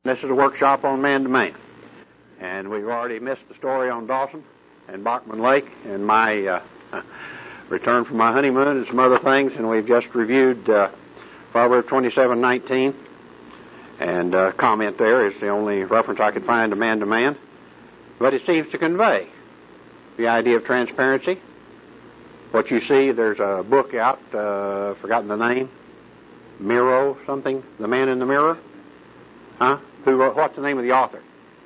This is a workshop on man-to-man. And we've already missed the story on Dawson and Bachman Lake and my return from my honeymoon and some other things, and we've just reviewed Proverbs 27:19. And comment there is the only reference I could find to man-to-man. But it seems to convey the idea of transparency. What you see, there's a book out, forgotten the name, Miro something, The Man in the Mirror. Huh? Who wrote, what's the name of the author?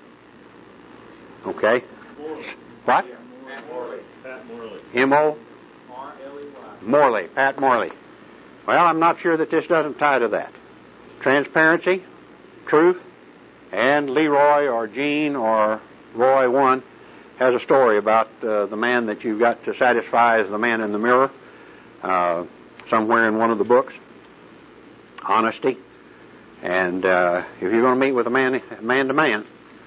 Okay. Morley. What? Pat Morley. Pat Morley. M.O. R-L-E-Y. Morley. Pat Morley. Well, I'm not sure that this doesn't tie to that. Transparency, truth, and Leroy or Gene or Roy 1 has a story about the man that you've got to satisfy as the man in the mirror, somewhere in one of the books. Honesty. And if you're going to meet with a man to man,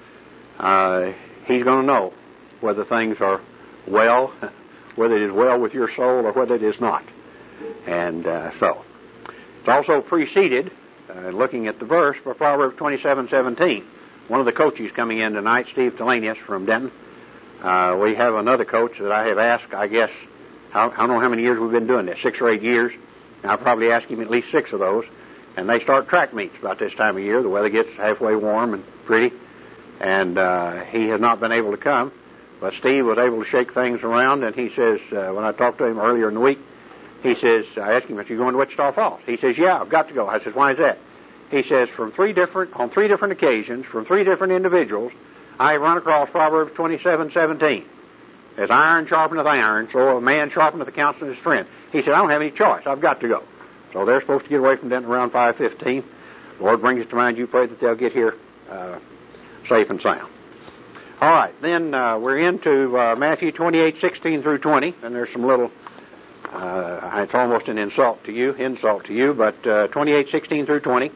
he's going to know whether things are well, whether it is well with your soul or whether it is not. And so it's also preceded, looking at the verse, by Proverbs 27:17. One of the coaches coming in tonight, Steve Telenius from Denton. We have another coach that I have asked, I guess, I don't know how many years we've been doing this, 6 or 8 years. And I've probably asked him at least 6 of those. And they start track meets about this time of year. The weather gets halfway warm and pretty. And he has not been able to come. But Steve was able to shake things around. And he says, when I talked to him earlier in the week, he says, I asked him, are you going to Wichita Falls? He says, yeah, I've got to go. I says, why is that? He says, on three different occasions, from 3 different individuals, I run across Proverbs 27:17. As iron sharpeneth iron, so a man sharpeneth the counsel of his friend. He said, I don't have any choice. I've got to go. So they're supposed to get away from Denton around 5:15. Lord brings it to mind. You pray that they'll get here safe and sound. All right, then we're into Matthew 28:16 through 20, and there's some little. It's almost an insult to you, but 28:16 through 20.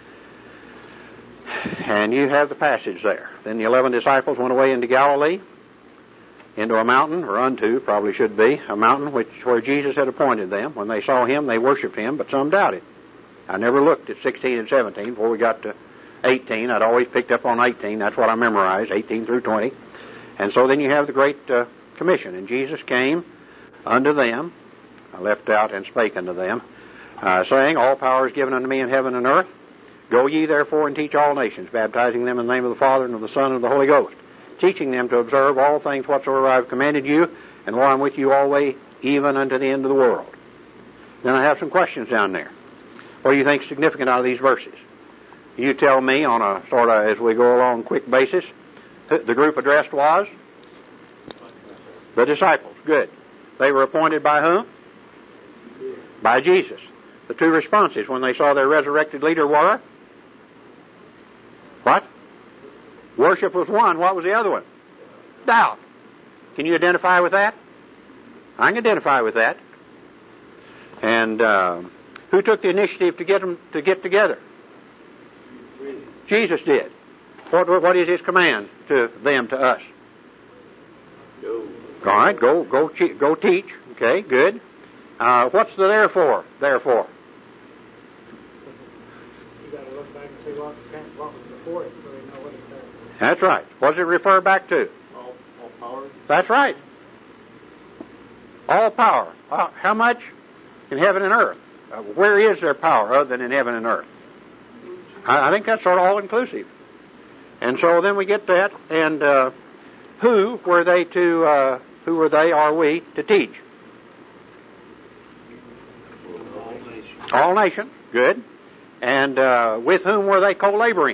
And you have the passage there. Then the 11 disciples went away into Galilee, into a mountain, or unto, probably should be, a mountain where Jesus had appointed them. When they saw him, they worshipped him, but some doubted. I never looked at 16 and 17 before we got to 18. I'd always picked up on 18. That's what I memorized, 18 through 20. And so then you have the Great Commission. And Jesus came unto them, left out, and spake unto them, saying, all power is given unto me in heaven and earth. Go ye therefore and teach all nations, baptizing them in the name of the Father and of the Son and of the Holy Ghost, teaching them to observe all things whatsoever I have commanded you, and lo, I'm with you always, even unto the end of the world. Then I have some questions down there. What do you think is significant out of these verses? You tell me on a sort of, as we go along, quick basis. The group addressed was? The disciples. Good. They were appointed by whom? By Jesus. The 2 responses when they saw their resurrected leader were? What? Worship was one. What was the other one? Doubt. Can you identify with that? I can identify with that. And who took the initiative to get them to get together? Jesus did. What is his command to them, to us? Go. All right, go teach. Okay, good. What's the therefore? Therefore. You got to look back and see what was before it, so you know what it's there. That's right. What does it refer back to? All power. That's right. All power. How much? In heaven and earth. Where is there power other than in heaven and earth? I think that's sort of all-inclusive. And so then we get that, and who were they, are we, to teach? All nations. Good. And with whom were they co-laboring?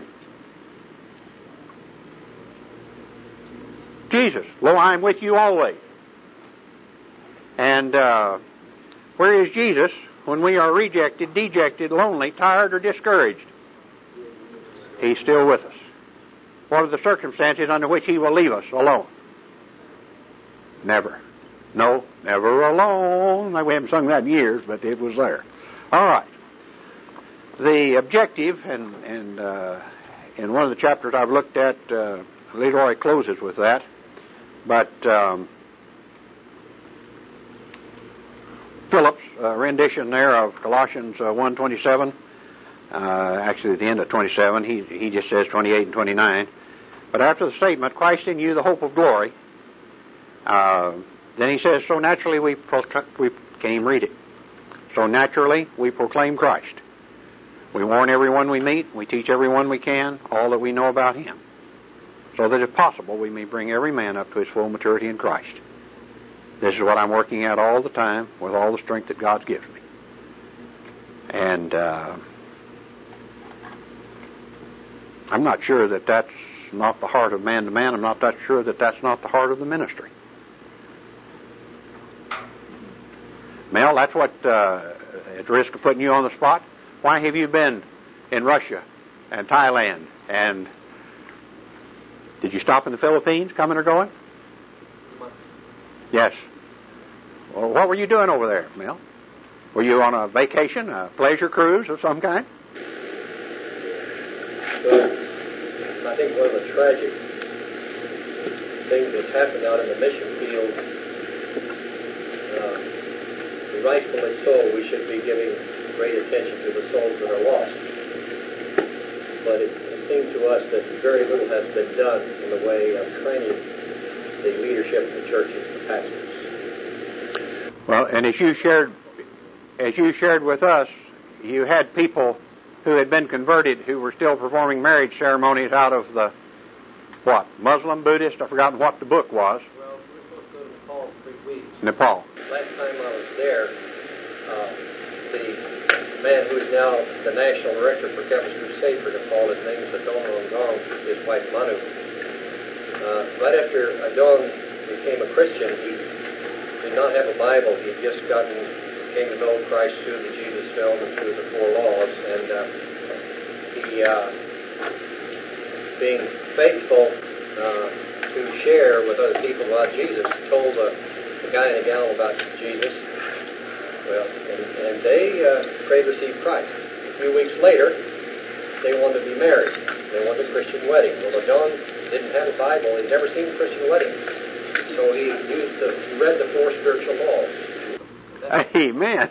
Jesus. Lo, I am with you always. And where is Jesus when we are rejected, dejected, lonely, tired, or discouraged? He's still with us. What are the circumstances under which he will leave us alone? Never. No, never alone. We haven't sung that in years, but it was there. All right. The objective, and in one of the chapters I've looked at, Leroy closes with that, but Phillips' rendition there of Colossians 1:27 Actually, at the end of 27, he just says 28 and 29. But after the statement, Christ in you, the hope of glory, then he says, so naturally we can't even read it. So naturally we proclaim Christ. We warn everyone we meet, we teach everyone we can, all that we know about him, so that if possible we may bring every man up to his full maturity in Christ. This is what I'm working at all the time with all the strength that God gives me. And I'm not sure that that's not the heart of man to man. I'm not that sure that that's not the heart of the ministry. Mel, that's what, at risk of putting you on the spot, why have you been in Russia and Thailand? And did you stop in the Philippines, coming or going? Yes. Well, what were you doing over there, Mel? Were you on a vacation, a pleasure cruise of some kind? Well, I think one of the tragic things that's happened out in the mission field, rightfully so, we should be giving great attention to the souls that are lost. But it seemed to us that very little has been done in the way of training the leadership of the churches, the pastors. Well, and as you shared with us, you had people who had been converted who were still performing marriage ceremonies out of the, what, Muslim, Buddhist? I've forgotten what the book was. Well, we were supposed to go to Nepal for 3 weeks. Nepal. Last time I was there, the man who is now the national director for Campus Crusade for Nepal, his name is Adon Rongong, his wife Manu. Right after Adon became a Christian, he did not have a Bible. He had just came to know Christ through the Jesus film and through the 4 laws, and he, being faithful to share with other people about Jesus, told the guy and the gal about Jesus. Well, and they prayed to receive Christ. A few weeks later, they wanted to be married. They wanted a Christian wedding. Well, John didn't have a Bible. He'd never seen a Christian wedding. So he read the 4 spiritual laws. Amen.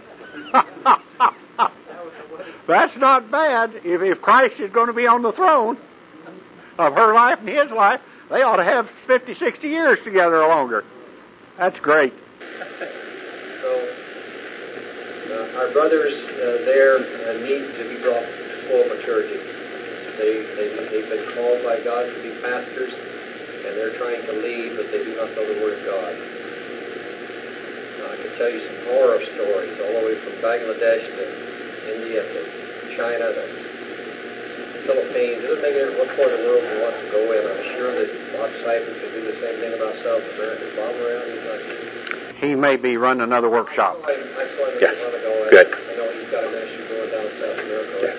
That's not bad. If Christ is going to be on the throne of her life and his life, they ought to have 50, 60 years together or longer. That's great. So our brothers there need to be brought to full maturity. They've been called by God to be pastors, and they're trying to lead, but they do not know the Word of God. I can tell you some horror stories all the way from Bangladesh to India to China to Philippines. It doesn't make any what part of the world he wants to go in. I'm sure that Bob Seifert could do the same thing about South America. Bob around, he's not. He may be running another workshop. I saw him Yes. a while ago. Good. I know he's got a ministry going down South America. Yes.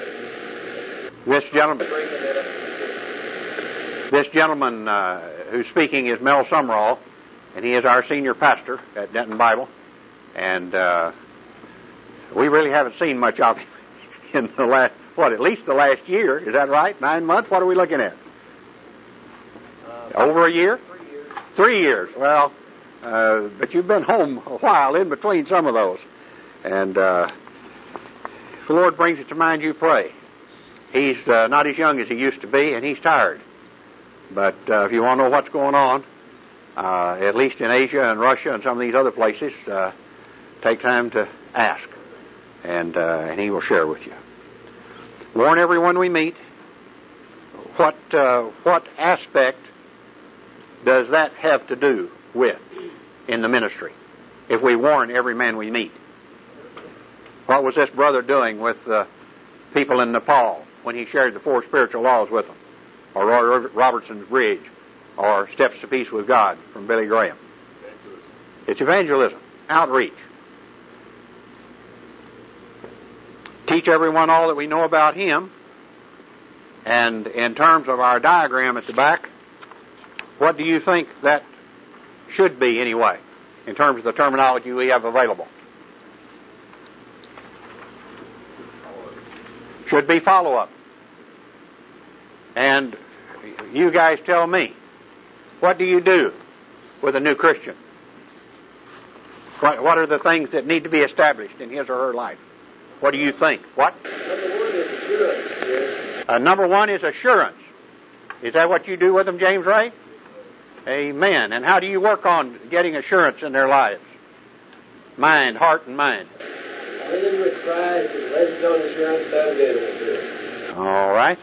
This gentleman who's speaking is Mel Sumrall, and he is our senior pastor at Denton Bible. And we really haven't seen much of him in the last, at least the last year. Is that right? 9 months? What are we looking at? Over a year? 3 years. Well, but you've been home a while in between some of those. And if the Lord brings it to mind, you pray. He's not as young as he used to be, and he's tired. But if you want to know what's going on, at least in Asia and Russia and some of these other places, take time to ask, and he will share with you. Warn everyone we meet. What aspect does that have to do with in the ministry? If we warn every man we meet, what was this brother doing with the people in Nepal when he shared the 4 spiritual laws with them, or Roy Robertson's Bridge, or Steps to Peace with God from Billy Graham? It's evangelism, outreach. Teach everyone all that we know about him. And in terms of our diagram at the back, what do you think that should be anyway, in terms of the terminology we have available? Should be follow-up. And you guys tell me, what do you do with a new Christian? What are the things that need to be established in his or her life? What do you think? What? Number one is Assurance, yes. Number one is assurance. Is that what you do with them, James Ray? Amen. And how do you work on getting assurance in their lives? Mind, heart, and mind. Living with Christ and letting on assurance available to us. All right.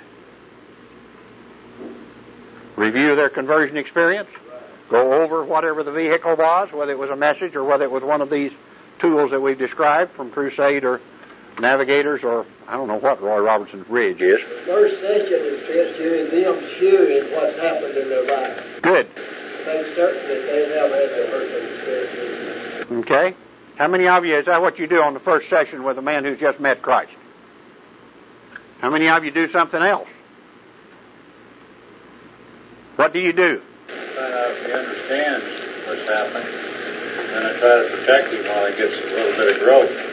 Review their conversion experience. Go over whatever the vehicle was, whether it was a message or whether it was one of these tools that we've described from Crusade or Navigators or I don't know what Roy Robertson's Ridge is. The first session is just them sharing what's happened in their life. Good. Make certain that they have had their hurt experience. Okay. How many of you, is that what you do on the first session with a man who's just met Christ? How many of you do something else? What do you do? Find out if he understands what's happening, and I try to protect him while he gets a little bit of growth.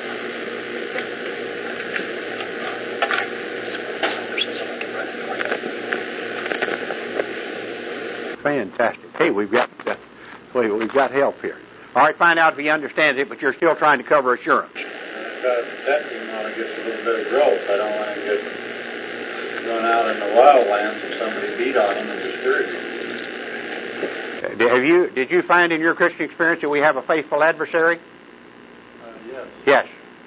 Fantastic. Hey, we've got help here. All right, find out if he understands it, but you're still trying to cover assurance. I try to protect him while he gets a little bit of growth. I don't want him to run out in the wildlands and somebody beat on him and discourage him. Did you find in your Christian experience that we have a faithful adversary? Yes. Yes.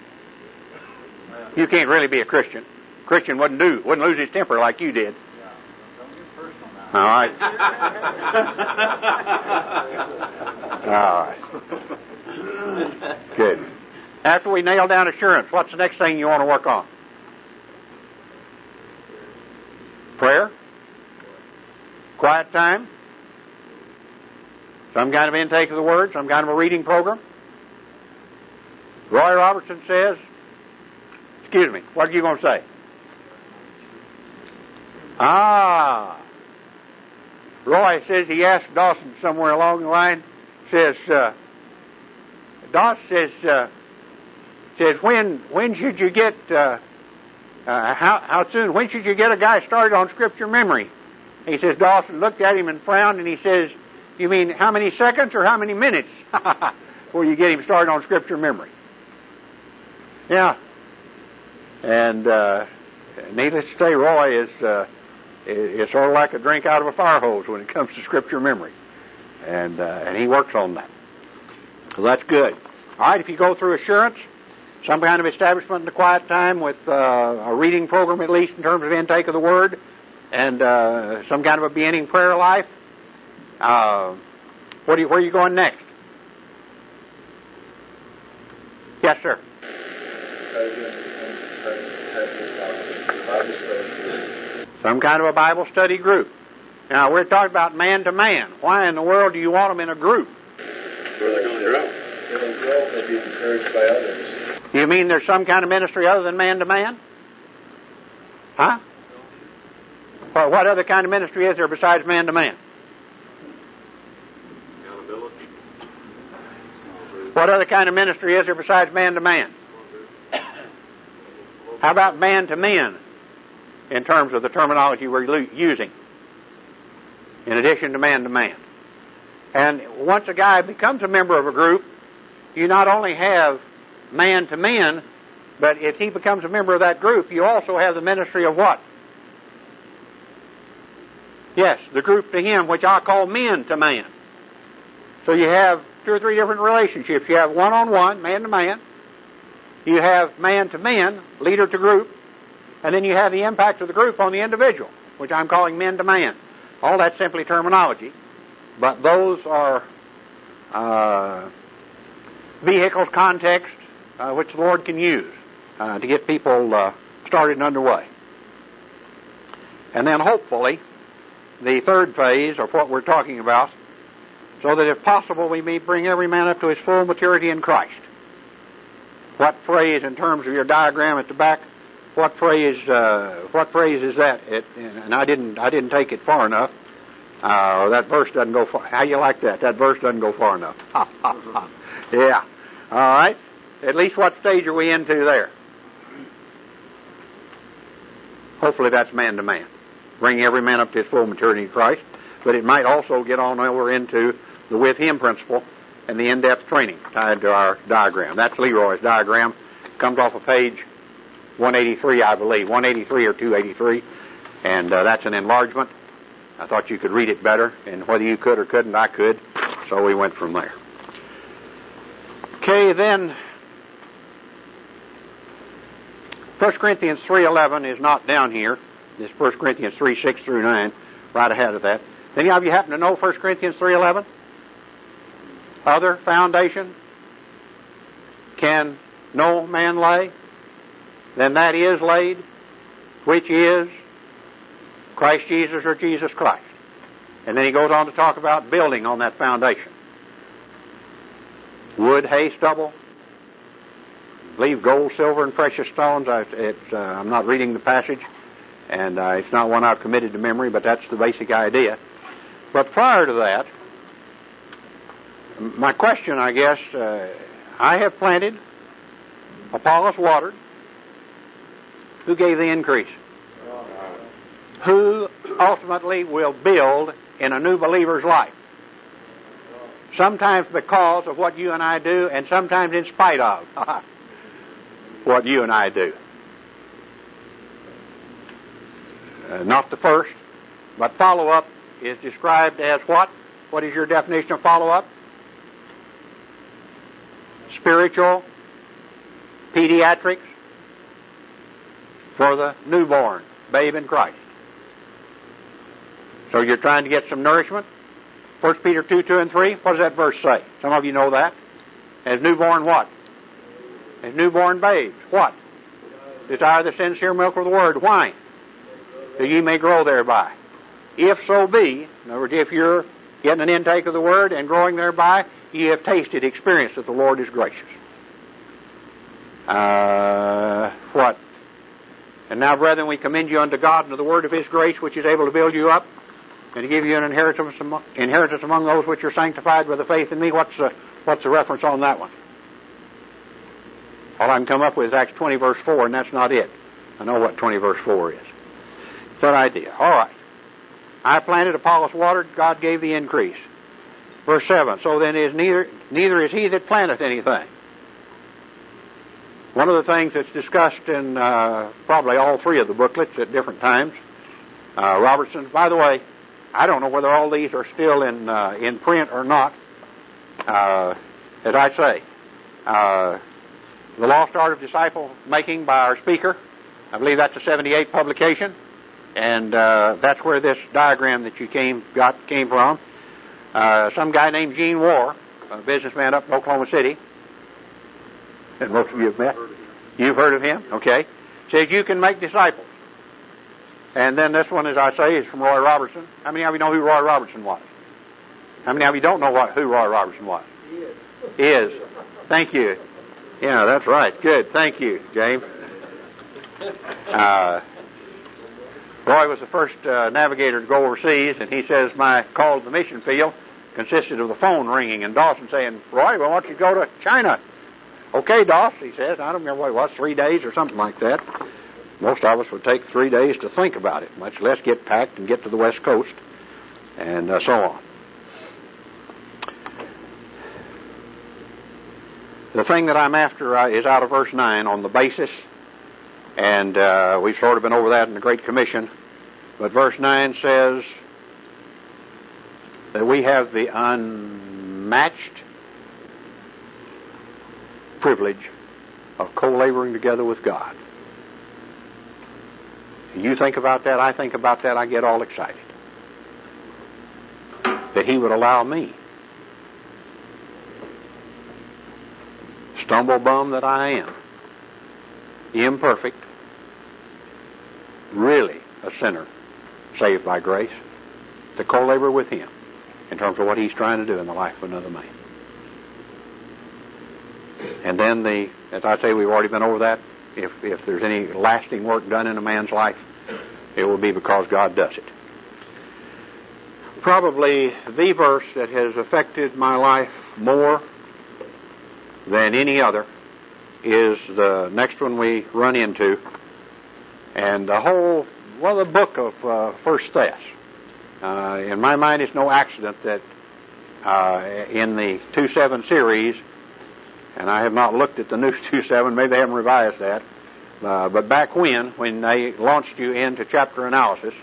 You can't really be a Christian. Christian wouldn't lose his temper like you did. Yeah. Don't get personal now. All right. All right. Good. After we nail down assurance, what's the next thing you want to work on? Prayer? Quiet time? Some kind of intake of the Word? Some kind of a reading program? Roy Robertson says, excuse me, what are you going to say? Roy says he asked Dawson somewhere along the line, says, Dawson says, when should you get, how soon, when should you get a guy started on Scripture memory? He says, Dawson looked at him and frowned and he says, you mean how many seconds or how many minutes before you get him started on Scripture memory? Yeah. And needless to say, Roy is sort of like a drink out of a fire hose when it comes to Scripture memory. And he works on that. So that's good. All right, if you go through assurance, some kind of establishment in the quiet time with a reading program at least in terms of intake of the Word, and some kind of a beginning prayer life, where are you going next? Yes, sir. Some kind of a Bible study group. Now, we're talking about man to man. Why in the world do you want them in a group? Where they're going to grow. They'll grow, they'll be encouraged by others. You mean there's some kind of ministry other than man to man? Huh? Well, what other kind of ministry is there besides man to man? Accountability. What other kind of ministry is there besides man to man? How about man to men in terms of the terminology we're using, in addition to man to man? And once a guy becomes a member of a group, you not only have man to men, but if he becomes a member of that group, you also have the ministry of what? Yes, the group to him, which I call men to man. So you have 2 or 3 different relationships. You have one-on-one, man to man. You have man to men, leader to group. And then you have the impact of the group on the individual, which I'm calling men to man. All that's simply terminology. But those are vehicles, context, which the Lord can use to get people started and underway. And then hopefully, the third phase of what we're talking about, so that if possible we may bring every man up to his full maturity in Christ. What phrase in terms of your diagram at the back? What phrase is that? And I didn't take it far enough. That verse doesn't go far. How you like that? That verse doesn't go far enough. Yeah. All right. At least what stage are we into there? Hopefully that's man to man. Bring every man up to his full maturity in Christ. But it might also get on over into the with him principle and the in-depth training tied to our diagram. That's Leroy's diagram. Comes off of page 183, I believe, 183 or 283, and that's an enlargement. I thought you could read it better, and whether you could or couldn't, I could, so we went from there. Okay, then 1 Corinthians 3:11 is not down here. It's 1 Corinthians 3:6 through 9, right ahead of that. Any of you happen to know 1 Corinthians 3:11? Other foundation can no man lay? Then that is laid, which is Christ Jesus or Jesus Christ. And then he goes on to talk about building on that foundation. Wood, hay, stubble, I believe gold, silver, and precious stones. I'm not reading the passage, and it's not one I've committed to memory, but that's the basic idea. But prior to that, my question, I guess, I have planted, Apollos watered. Who gave the increase? Who ultimately will build in a new believer's life? Sometimes because of what you and I do, and sometimes in spite of what you and I do. Not the first, but follow-up is described as what? What is your definition of follow-up? Spiritual, pediatrics, for the newborn, babe in Christ. So you're trying to get some nourishment? 1 Peter 2:2 and 3, what does that verse say? Some of you know that. As newborn what? As newborn babes. What? Desire the sincere milk of the word. Why? That ye may grow thereby. If so be, in other words, if you're getting an intake of the word and growing thereby, ye have tasted, experienced that the Lord is gracious. What? And now, brethren, we commend you unto God and to the word of his grace, which is able to build you up and to give you an inheritance among those which are sanctified by the faith in me. What's the reference on that one? All I can come up with is Acts 20, verse 4, and that's not it. I know what 20, verse 4 is. It's that idea. All right. I planted, Apollos watered, God gave the increase. Verse 7, so then is neither is he that planteth anything. One of the things that's discussed in probably all three of the booklets at different times, Robertson's, by the way, I don't know whether all these are still in print or not. As I say, The Lost Art of Disciple Making by our speaker, I believe that's a 78 publication, and that's where this diagram that you came from. Some guy named Gene Warr, a businessman up in Oklahoma City, and most of you have met. You've heard of him? Okay. Says you can make disciples. And then this one, as I say, is from Roy Robertson. How many of you know who Roy Robertson was? How many of you don't know who Roy Robertson was? He is. Thank you. Yeah, that's right. Good. Thank you, James. Roy was the first navigator to go overseas, and he says my call to the mission field consisted of the phone ringing and Dawson saying, Roy, we want you to go to China. Okay, Doss, he says. I don't remember what it was, 3 days or something like that. Most of us would take 3 days to think about it, much less get packed and get to the West Coast, and so on. The thing that I'm after is out of verse 9 on the basis, and we've sort of been over that in the Great Commission, but verse 9 says that we have the unmatched privilege of co-laboring together with God. You think about that, I think about that, I get all excited. That he would allow me, stumble bum that I am, imperfect, really a sinner, saved by grace, to co-labor with him in terms of what he's trying to do in the life of another man. And then as I say, we've already been over that. If there's any lasting work done in a man's life, it will be because God does it. Probably the verse that has affected my life more than any other is the next one we run into. And the book of 1 Thess. In my mind, it's no accident that in the 2.7 series, and I have not looked at the new 2.7, maybe they haven't revised that, But back when they launched you into chapter analysis,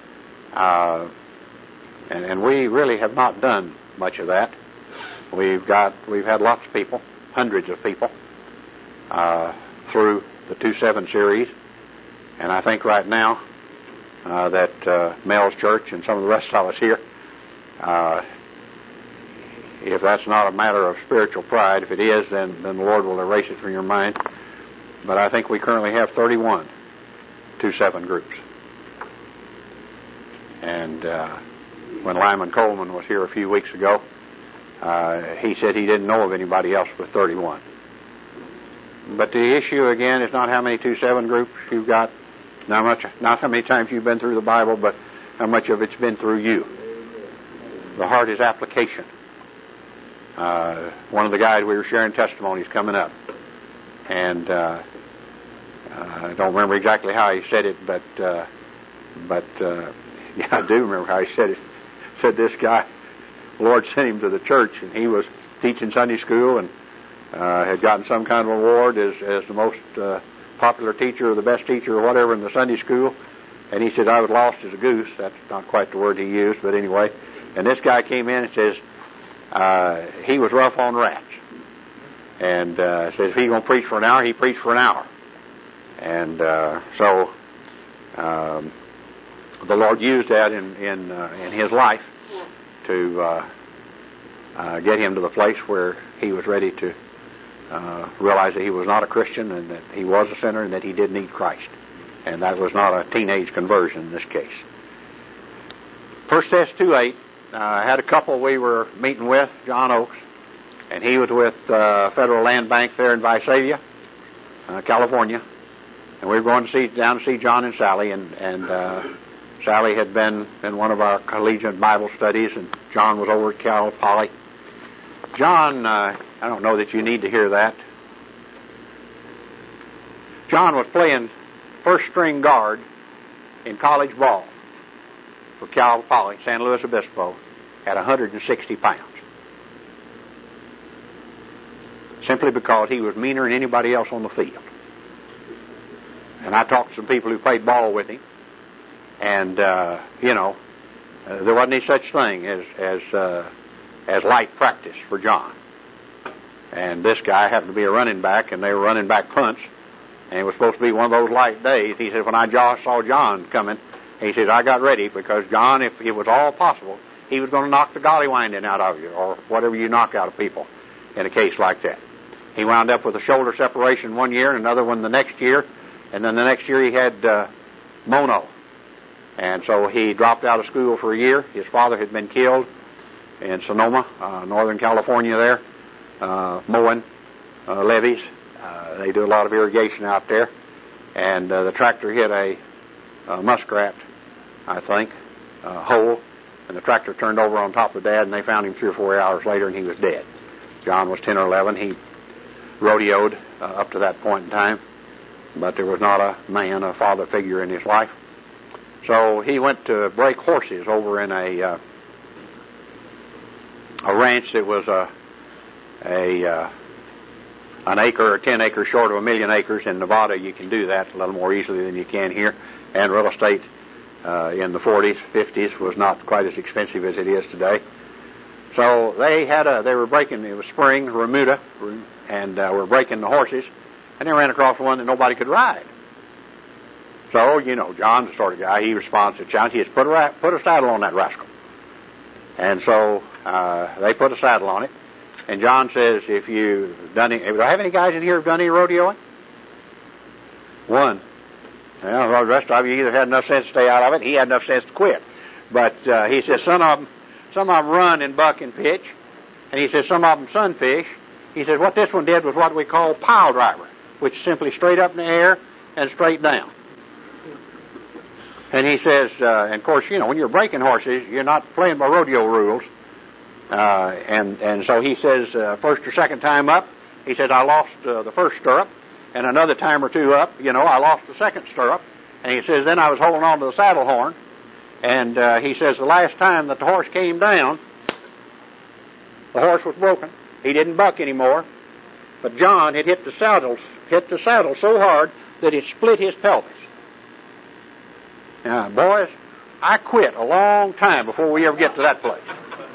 and we really have not done much of that. We've had lots of people, hundreds of people, through the 2-7 series, and I think right now that Mel's Church and some of the rest of us here, if that's not a matter of spiritual pride, if it is, then the Lord will erase it from your mind. But I think we currently have 31 2-7 groups. And when Lyman Coleman was here a few weeks ago, he said he didn't know of anybody else with 31. But the issue again is not how many 2-7 groups you've got, not how many times you've been through the Bible, but how much of it's been through you. The heart is application. One of the guys we were sharing testimonies coming up, and I don't remember exactly how he said it, but yeah, I do remember how he said it. Said this guy, the Lord sent him to the church, and he was teaching Sunday school and had gotten some kind of award as the most popular teacher or the best teacher or whatever in the Sunday school. And he said, I was lost as a goose. That's not quite the word he used, but anyway. And this guy came in and says, he was rough on rats. And says, if he's going to preach for an hour, he preached for an hour. And so the Lord used that in his life to get him to the place where he was ready to realize that he was not a Christian and that he was a sinner and that he did need Christ. And that was not a teenage conversion in this case. 1 Thess 2:8, I had a couple we were meeting with, John Oakes, and he was with Federal Land Bank there in Visalia, California. And we were going down to see John and Sally, and Sally had been in one of our collegiate Bible studies, and John was over at Cal Poly. John, I don't know that you need to hear that. John was playing first string guard in college ball for Cal Poly, San Luis Obispo, at 160 pounds. Simply because he was meaner than anybody else on the field. And I talked to some people who played ball with him, and there wasn't any such thing as light practice for John. And this guy happened to be a running back, and they were running back punts, and it was supposed to be one of those light days. He said, when I saw John coming, he said, I got ready, because John, if it was all possible, he was going to knock the gollywinding out of you, or whatever you knock out of people in a case like that. He wound up with a shoulder separation one year, and another one the next year, and then the next year he had mono. And so he dropped out of school for a year. His father had been killed in Sonoma, Northern California there, mowing levees. They do a lot of irrigation out there. And the tractor hit a muskrat, I think, hole, and the tractor turned over on top of Dad, and they found him 3 or 4 hours later, and he was dead. John was 10 or 11. He rodeoed up to that point in time, but there was not a father figure in his life. So he went to break horses over in a ranch that was an acre or 10 acres short of 1 million acres. In Nevada, you can do that a little more easily than you can here. And real estate in the 40s, 50s was not quite as expensive as it is today. So they were breaking, it was spring, remuda, and were breaking the horses, and they ran across one that nobody could ride. So, John's the sort of guy, he responds to challenge. He says, put a saddle on that rascal. And so they put a saddle on it. And John says, do I have any guys in here who've done any rodeoing? One. Well, the rest of you either had enough sense to stay out of it, he had enough sense to quit. But he says, some of them run and buck and pitch. And he says, some of them sunfish. He says, what this one did was what we call pile driver, which is simply straight up in the air and straight down. And he says, and of course, when you're breaking horses, you're not playing by rodeo rules. And so he says, first or second time up, he says, I lost the first stirrup, and another time or two up, I lost the second stirrup. And he says, then I was holding on to the saddle horn, and he says, the last time that the horse came down, the horse was broken. He didn't buck anymore, but John had hit the saddle so hard that it split his pelvis. Now, boys, I quit a long time before we ever get to that place.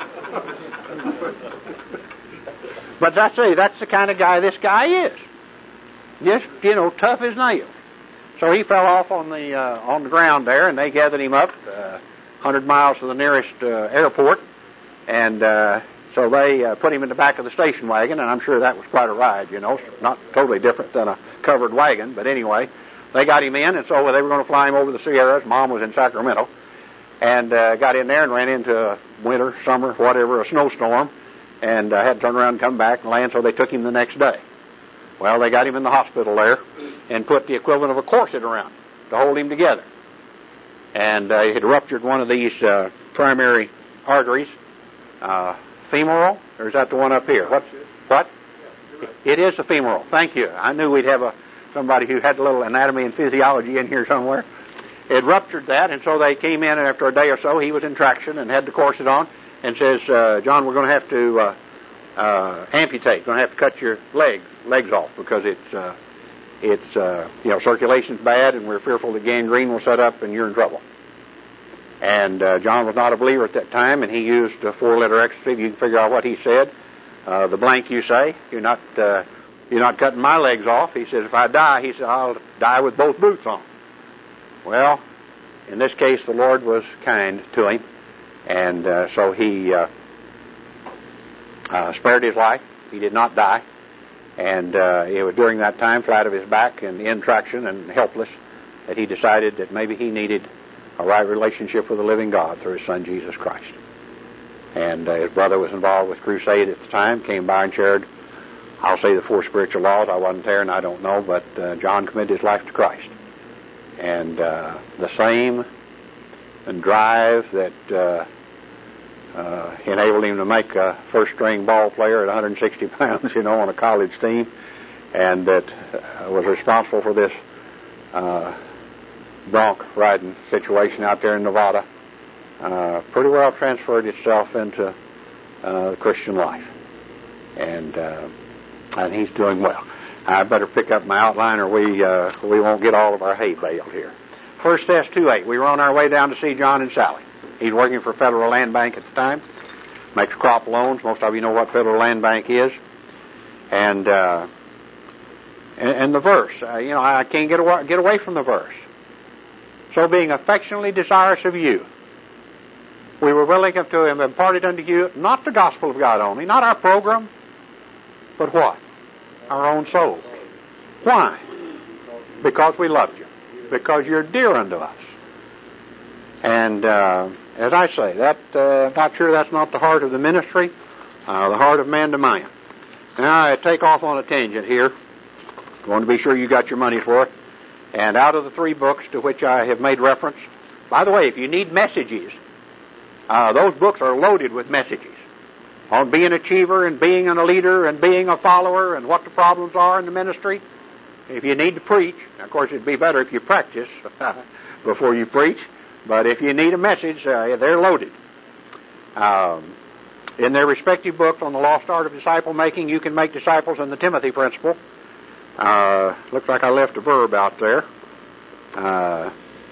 But that's the kind of guy this guy is. Just, tough as nails. So he fell off on the ground there, and they gathered him up 100 miles to the nearest airport, and so they put him in the back of the station wagon, and I'm sure that was quite a ride, not totally different than a covered wagon, but anyway, they got him in, and so they were going to fly him over the Sierras. Mom was in Sacramento, and got in there and ran into a winter, summer, whatever, a snowstorm, and had to turn around and come back and land, so they took him the next day. Well, they got him in the hospital there and put the equivalent of a corset around him to hold him together. And he had ruptured one of these primary arteries, femoral, or is that the one up here? What? It is the femoral. Thank you. I knew we'd have somebody who had a little anatomy and physiology in here somewhere. It ruptured that, and so they came in, and after a day or so, he was in traction and had the corset on, and says, John, we're going to have to amputate. Going to have to cut your legs off because it's circulation's bad, and we're fearful that gangrene will set up and you're in trouble. And John was not a believer at that time, and he used a 4-letter expletive. You can figure out what he said. The blank you say, you're not cutting my legs off. He says, if I die, he said, I'll die with both boots on. Well, in this case, the Lord was kind to him, and so he spared his life. He did not die. And it was during that time, flat of his back and in traction and helpless, that he decided that maybe he needed a right relationship with the living God through his son Jesus Christ. And his brother was involved with crusade at the time, came by and shared, I'll say the 4 spiritual laws. I wasn't there and I don't know, but John committed his life to Christ. And the same drive that enabled him to make a first-string ball player at 160 pounds, on a college team, and that was responsible for this bronc riding situation out there in Nevada, pretty well transferred itself into the Christian life. And he's doing well. I better pick up my outline or we won't get all of our hay baled here. 1 Thess 2:8. We were on our way down to see John and Sally. He's working for Federal Land Bank at the time. Makes crop loans. Most of you know what Federal Land Bank is. And the verse, I can't get away from the verse. So being affectionately desirous of you, we were willing to have imparted unto you not the gospel of God only, not our program, but what? Our own souls. Why? Because we loved you. Because you're dear unto us. And as I say, not sure that's not the heart of the ministry, the heart of man to man. Now I take off on a tangent here. I want to be sure you got your money's worth. And out of the 3 books to which I have made reference, by the way, if you need messages, those books are loaded with messages on being an achiever and being a leader and being a follower and what the problems are in the ministry. If you need to preach, of course it'd be better if you practice before you preach, but if you need a message, they're loaded. In their respective books on the lost art of disciple making, you can make disciples in the Timothy principle. Looks like I left a verb out there. I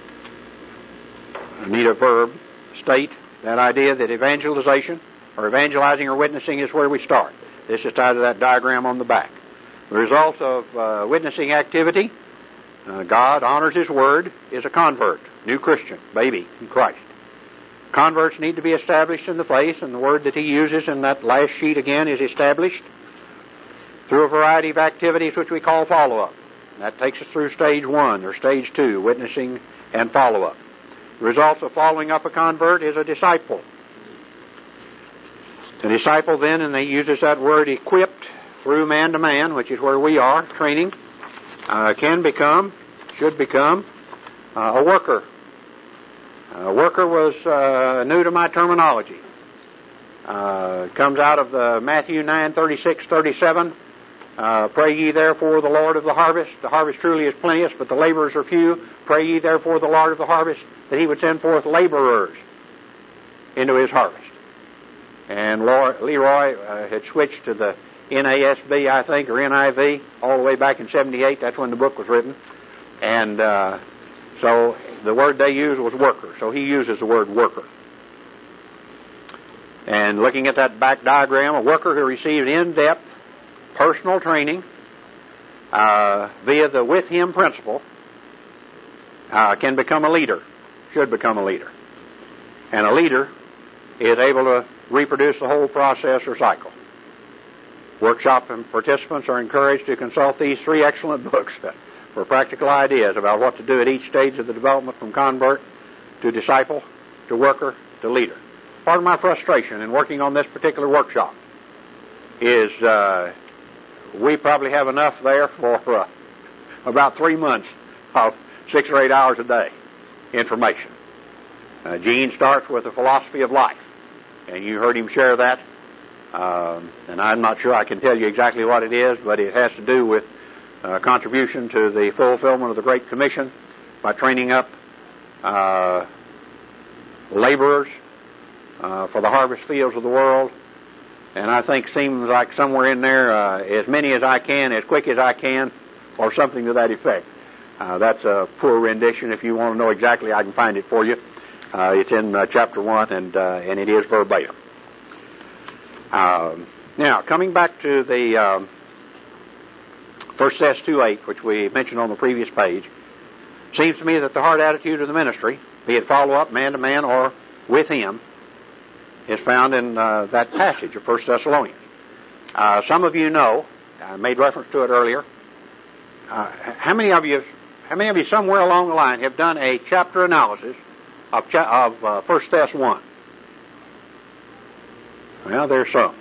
need a verb. State that idea that evangelization or evangelizing or witnessing is where we start. This is tied to that diagram on the back. The result of witnessing activity, God honors His Word, is a convert, new Christian, baby in Christ. Converts need to be established in the faith, and the word that he uses in that last sheet again is established through a variety of activities which we call follow-up. That takes us through stage 1 or stage 2, witnessing and follow-up. The results of following up a convert is a disciple. The disciple then, and he uses that word equipped through man to man, which is where we are, training, should become a worker. A worker was new to my terminology. It comes out of the Matthew 9:36-37. Pray ye therefore the Lord of the harvest. The harvest truly is plenteous, but the laborers are few. Pray ye therefore the Lord of the harvest, that He would send forth laborers into His harvest. And Leroy had switched to the NASB, I think, or NIV, all the way back in 78. That's when the book was written. And so the word they used was worker. So he uses the word worker. And looking at that back diagram, a worker who received in-depth personal training via the with him principle can become a leader, should become a leader. And a leader is able to reproduce the whole process or cycle. Workshop participants are encouraged to consult these 3 excellent books for practical ideas about what to do at each stage of the development from convert to disciple to worker to leader. Part of my frustration in working on this particular workshop is we probably have enough there for about 3 months of 6 or 8 hours a day information. Gene starts with the philosophy of life, and you heard him share that. And I'm not sure I can tell you exactly what it is, but it has to do with contribution to the fulfillment of the Great Commission by training up laborers for the harvest fields of the world. And I think seems like somewhere in there, as many as I can, as quick as I can, or something to that effect. That's a poor rendition. If you want to know exactly, I can find it for you. It's in chapter 1, and it is verbatim. Now, coming back to the 1 Thess 2:8, which we mentioned on the previous page, seems to me that the heart attitude of the ministry, be it follow-up, man-to-man, or with him, is found in that passage of 1 Thessalonians. Some of you know, I made reference to it earlier, how many of you somewhere along the line have done a chapter analysis of 1 Thess 1? Well, there's some.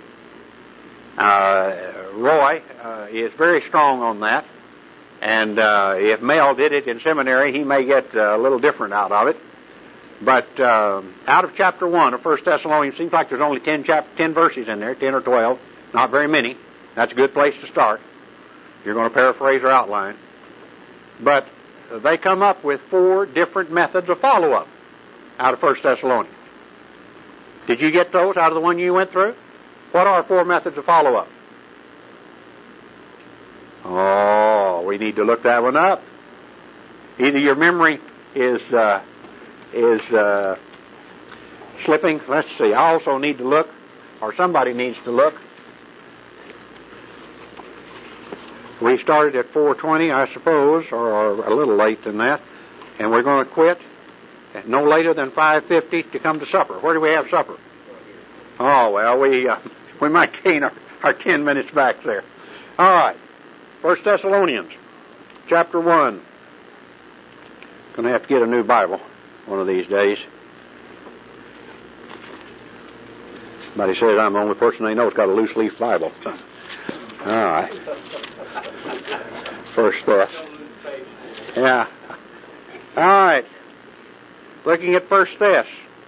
Roy is very strong on that, and if Mel did it in seminary, he may get a little different out of it. But out of chapter 1 of 1 Thessalonians, seems like there's only 10 verses in there, 10 or 12, not very many. That's a good place to start. You're going to paraphrase or outline. But they come up with 4 different methods of follow-up out of 1 Thessalonians. Did you get those out of the one you went through? What are 4 methods of follow-up? Oh, we need to look that one up. Either your memory is slipping. Let's see. I also need to look, or somebody needs to look. We started at 4:20, I suppose, or a little late than that, and we're going to quit at no later than 5:50 to come to supper. Where do we have supper? Oh, well, we might gain our 10 minutes back there. All right. 1 Thessalonians, chapter 1. Going to have to get a new Bible one of these days. Somebody says I'm the only person they know that's got a loose leaf Bible. All right. 1 Thess. Yeah. All right. Looking at 1 Thess.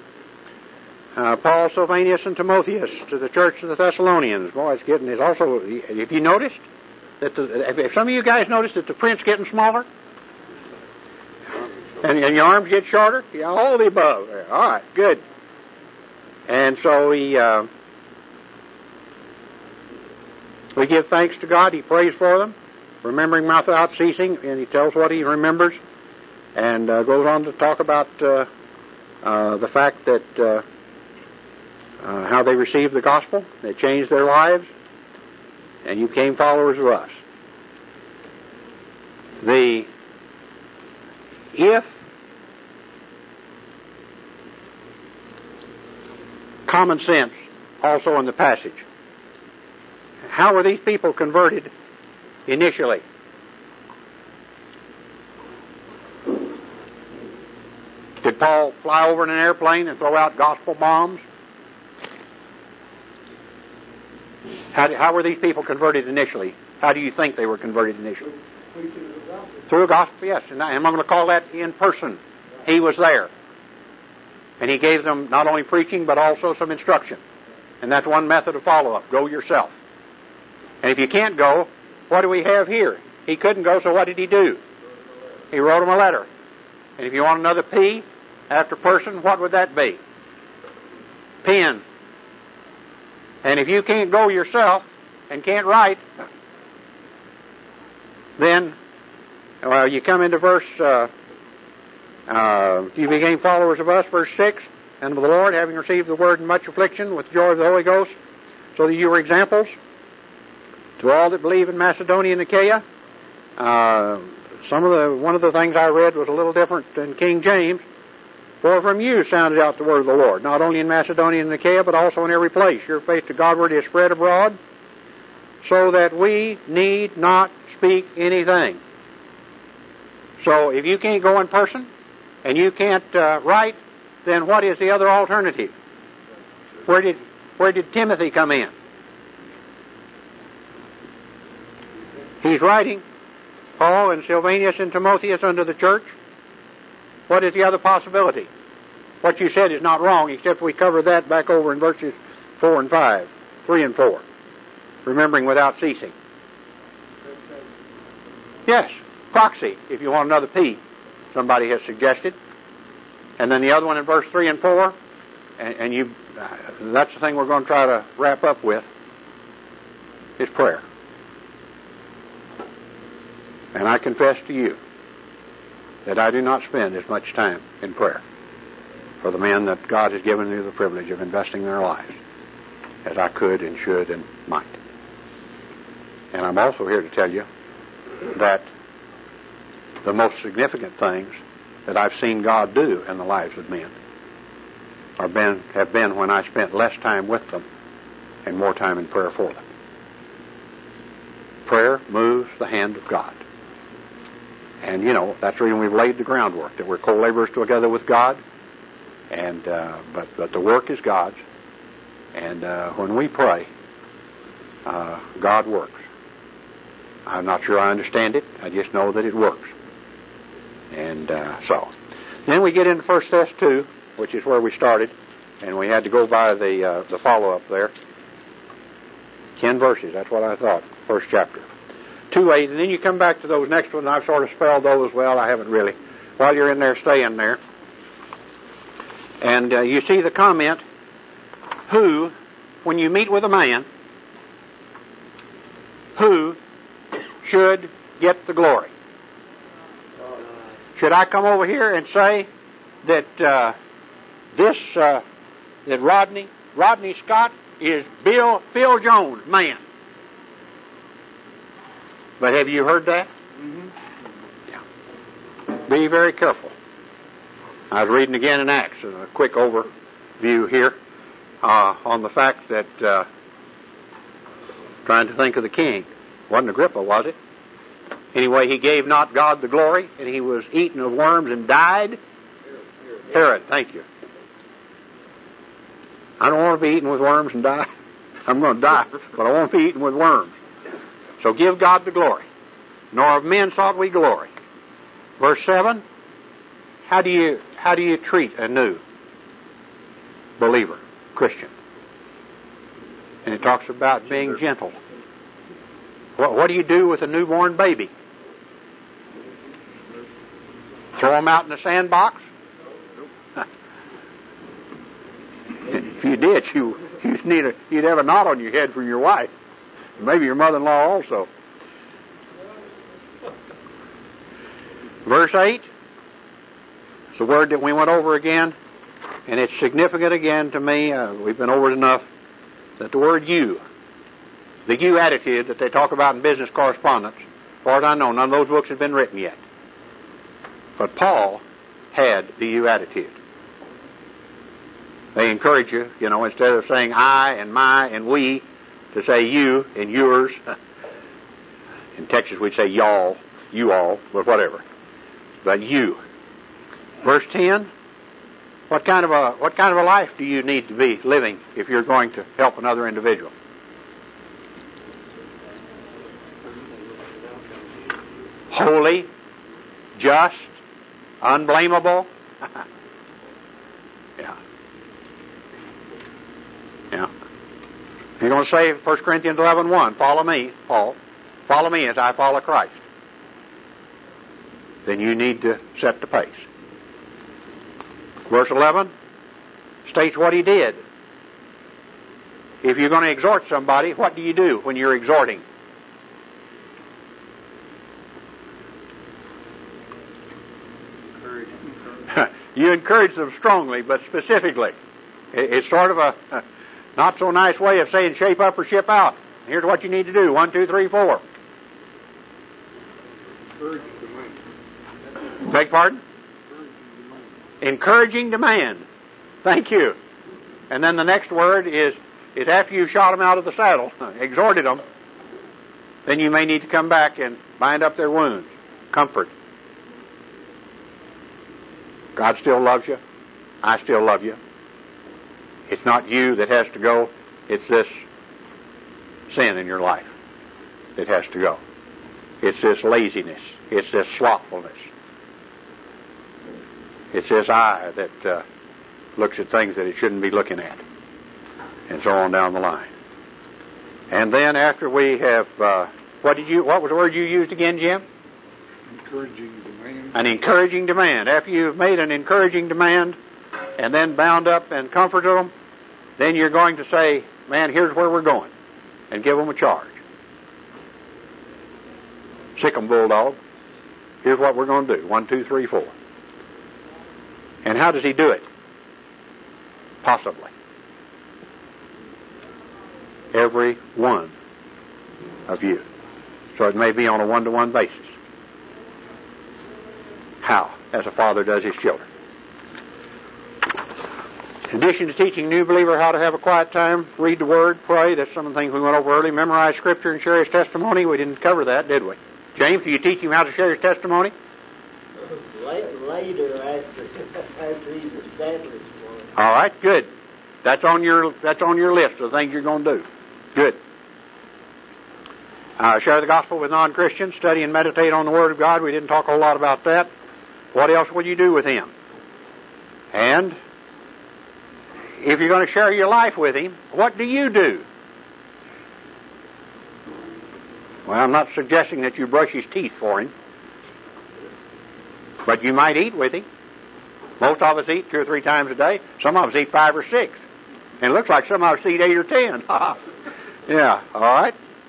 Paul, Silvanus, and Timotheus to the church of the Thessalonians. Boy, it's also, if you noticed, if some of you guys noticed that the print's getting smaller, and your arms get shorter, yeah, all the above there. All right, good. And so we give thanks to God. He prays for them, remembering without ceasing, and he tells what he remembers, and goes on to talk about the fact that how they received the gospel, they changed their lives, and you became followers of us. If common sense also in the passage, how were these people converted initially? Did Paul fly over in an airplane and throw out gospel bombs? How were these people converted initially? How do you think they were converted initially? Through a gospel, yes. And I'm going to call that in person. He was there. And he gave them not only preaching, but also some instruction. And that's one method of follow-up. Go yourself. And if you can't go, what do we have here? He couldn't go, so what did he do? He wrote them a letter. And if you want another P after person, what would that be? Pen. And if you can't go yourself and can't write, then Well, you come into verse, you became followers of us, verse 6, and of the Lord, having received the word in much affliction with the joy of the Holy Ghost, so that you were examples to all that believe in Macedonia and Achaia. One of the things I read was a little different than King James. For from you sounded out the word of the Lord, not only in Macedonia and Achaia, but also in every place. Your faith to Godward is spread abroad, so that we need not speak anything. So if you can't go in person, and you can't write, then what is the other alternative? Where did Timothy come in? He's writing, Paul and Silvanus and Timotheus unto the church. What is the other possibility? What you said is not wrong, except we cover that back over in verses 4 and 5, 3 and 4. Remembering without ceasing. Yes, proxy, if you want another P, somebody has suggested. And then the other one in verse 3 and 4, and that's the thing we're going to try to wrap up with, is prayer. And I confess to you that I do not spend as much time in prayer for the men that God has given me the privilege of investing their lives as I could and should and might. And I'm also here to tell you that the most significant things that I've seen God do in the lives of men have been when I spent less time with them and more time in prayer for them. Prayer moves the hand of God. And, that's the reason we've laid the groundwork, that we're co-laborers together with God. And but the work is God's. And when we pray, God works. I'm not sure I understand it. I just know that it works. And so. Then we get into 1 Thess 2, which is where we started. And we had to go by the follow-up there. 10 verses, that's what I thought, first chapter. 2:8, and then you come back to those next ones. I've sort of spelled those. Well, I haven't really. While you're in there, stay in there. And you see the comment, who, when you meet with a man, who should get the glory? Should I come over here and say that that Rodney Scott is Phil Jones' man? But have you heard that? Mm-hmm. Yeah. Be very careful. I was reading again in Acts, a quick overview here on the fact that trying to think of the king. Wasn't Agrippa, was it? Anyway, he gave not God the glory, and he was eaten of worms and died. Herod, thank you. I don't want to be eaten with worms and die. I'm going to die, but I won't be eaten with worms. So give God the glory. Nor of men sought we glory. Verse 7, how do you treat a new believer, Christian? And it talks about being gentle. What do you do with a newborn baby? Throw him out in the sandbox? If you did, you'd have a knot on your head from your wife. Maybe your mother-in-law also. Verse 8, it's the word that we went over again, and it's significant again to me. We've been over it enough, that the word you, the you attitude that they talk about in business correspondence, as far as I know, none of those books have been written yet. But Paul had the you attitude. They encourage you, instead of saying I and my and we, to say you and yours. In Texas we'd say y'all, you all, but whatever. But you. Verse 10, what kind of a life do you need to be living if you're going to help another individual? Holy, just, unblameable. Yeah. Yeah. If you're going to say 1 Corinthians 11:1, follow me, Paul. Follow me as I follow Christ. Then you need to set the pace. Verse 11 states what he did. If you're going to exhort somebody, what do you do when you're exhorting? You encourage them strongly, but specifically. It's sort of a not so nice way of saying shape up or ship out. Here's what you need to do. 1, 2, 3, 4. Beg pardon? Encouraging demand. Thank you. And then the next word is after you shot them out of the saddle, exhorted them, then you may need to come back and bind up their wounds. Comfort. God still loves you. I still love you. It's not you that has to go. It's this sin in your life that has to go. It's this laziness. It's this slothfulness. It's this eye that looks at things that it shouldn't be looking at. And so on down the line. And then after we have, what was the word you used again, Jim? Encouraging demand. An encouraging demand. After you've made an encouraging demand and then bound up and comforted them, then you're going to say, man, here's where we're going, and give them a charge. Sick 'em, bulldog. Here's what we're going to do. 1, 2, 3, 4. And how does he do it? Possibly. Every one of you. So it may be on a one-to-one basis. How? As a father does his children. In addition to teaching new believer how to have a quiet time, read the Word, pray. That's some of the things we went over early. Memorize Scripture and share his testimony. We didn't cover that, did we? James, do you teach him how to share his testimony? Later, after he's established one. All right, good. That's on your list of things you're going to do. Good. Share the gospel with non-Christians. Study and meditate on the Word of God. We didn't talk a whole lot about that. What else will you do with him? And if you're going to share your life with him, what do you do? Well, I'm not suggesting that you brush his teeth for him, but you might eat with him. Most of us eat 2 or 3 times a day. Some of us eat 5 or 6. And it looks like some of us eat 8 or 10. Yeah, all right.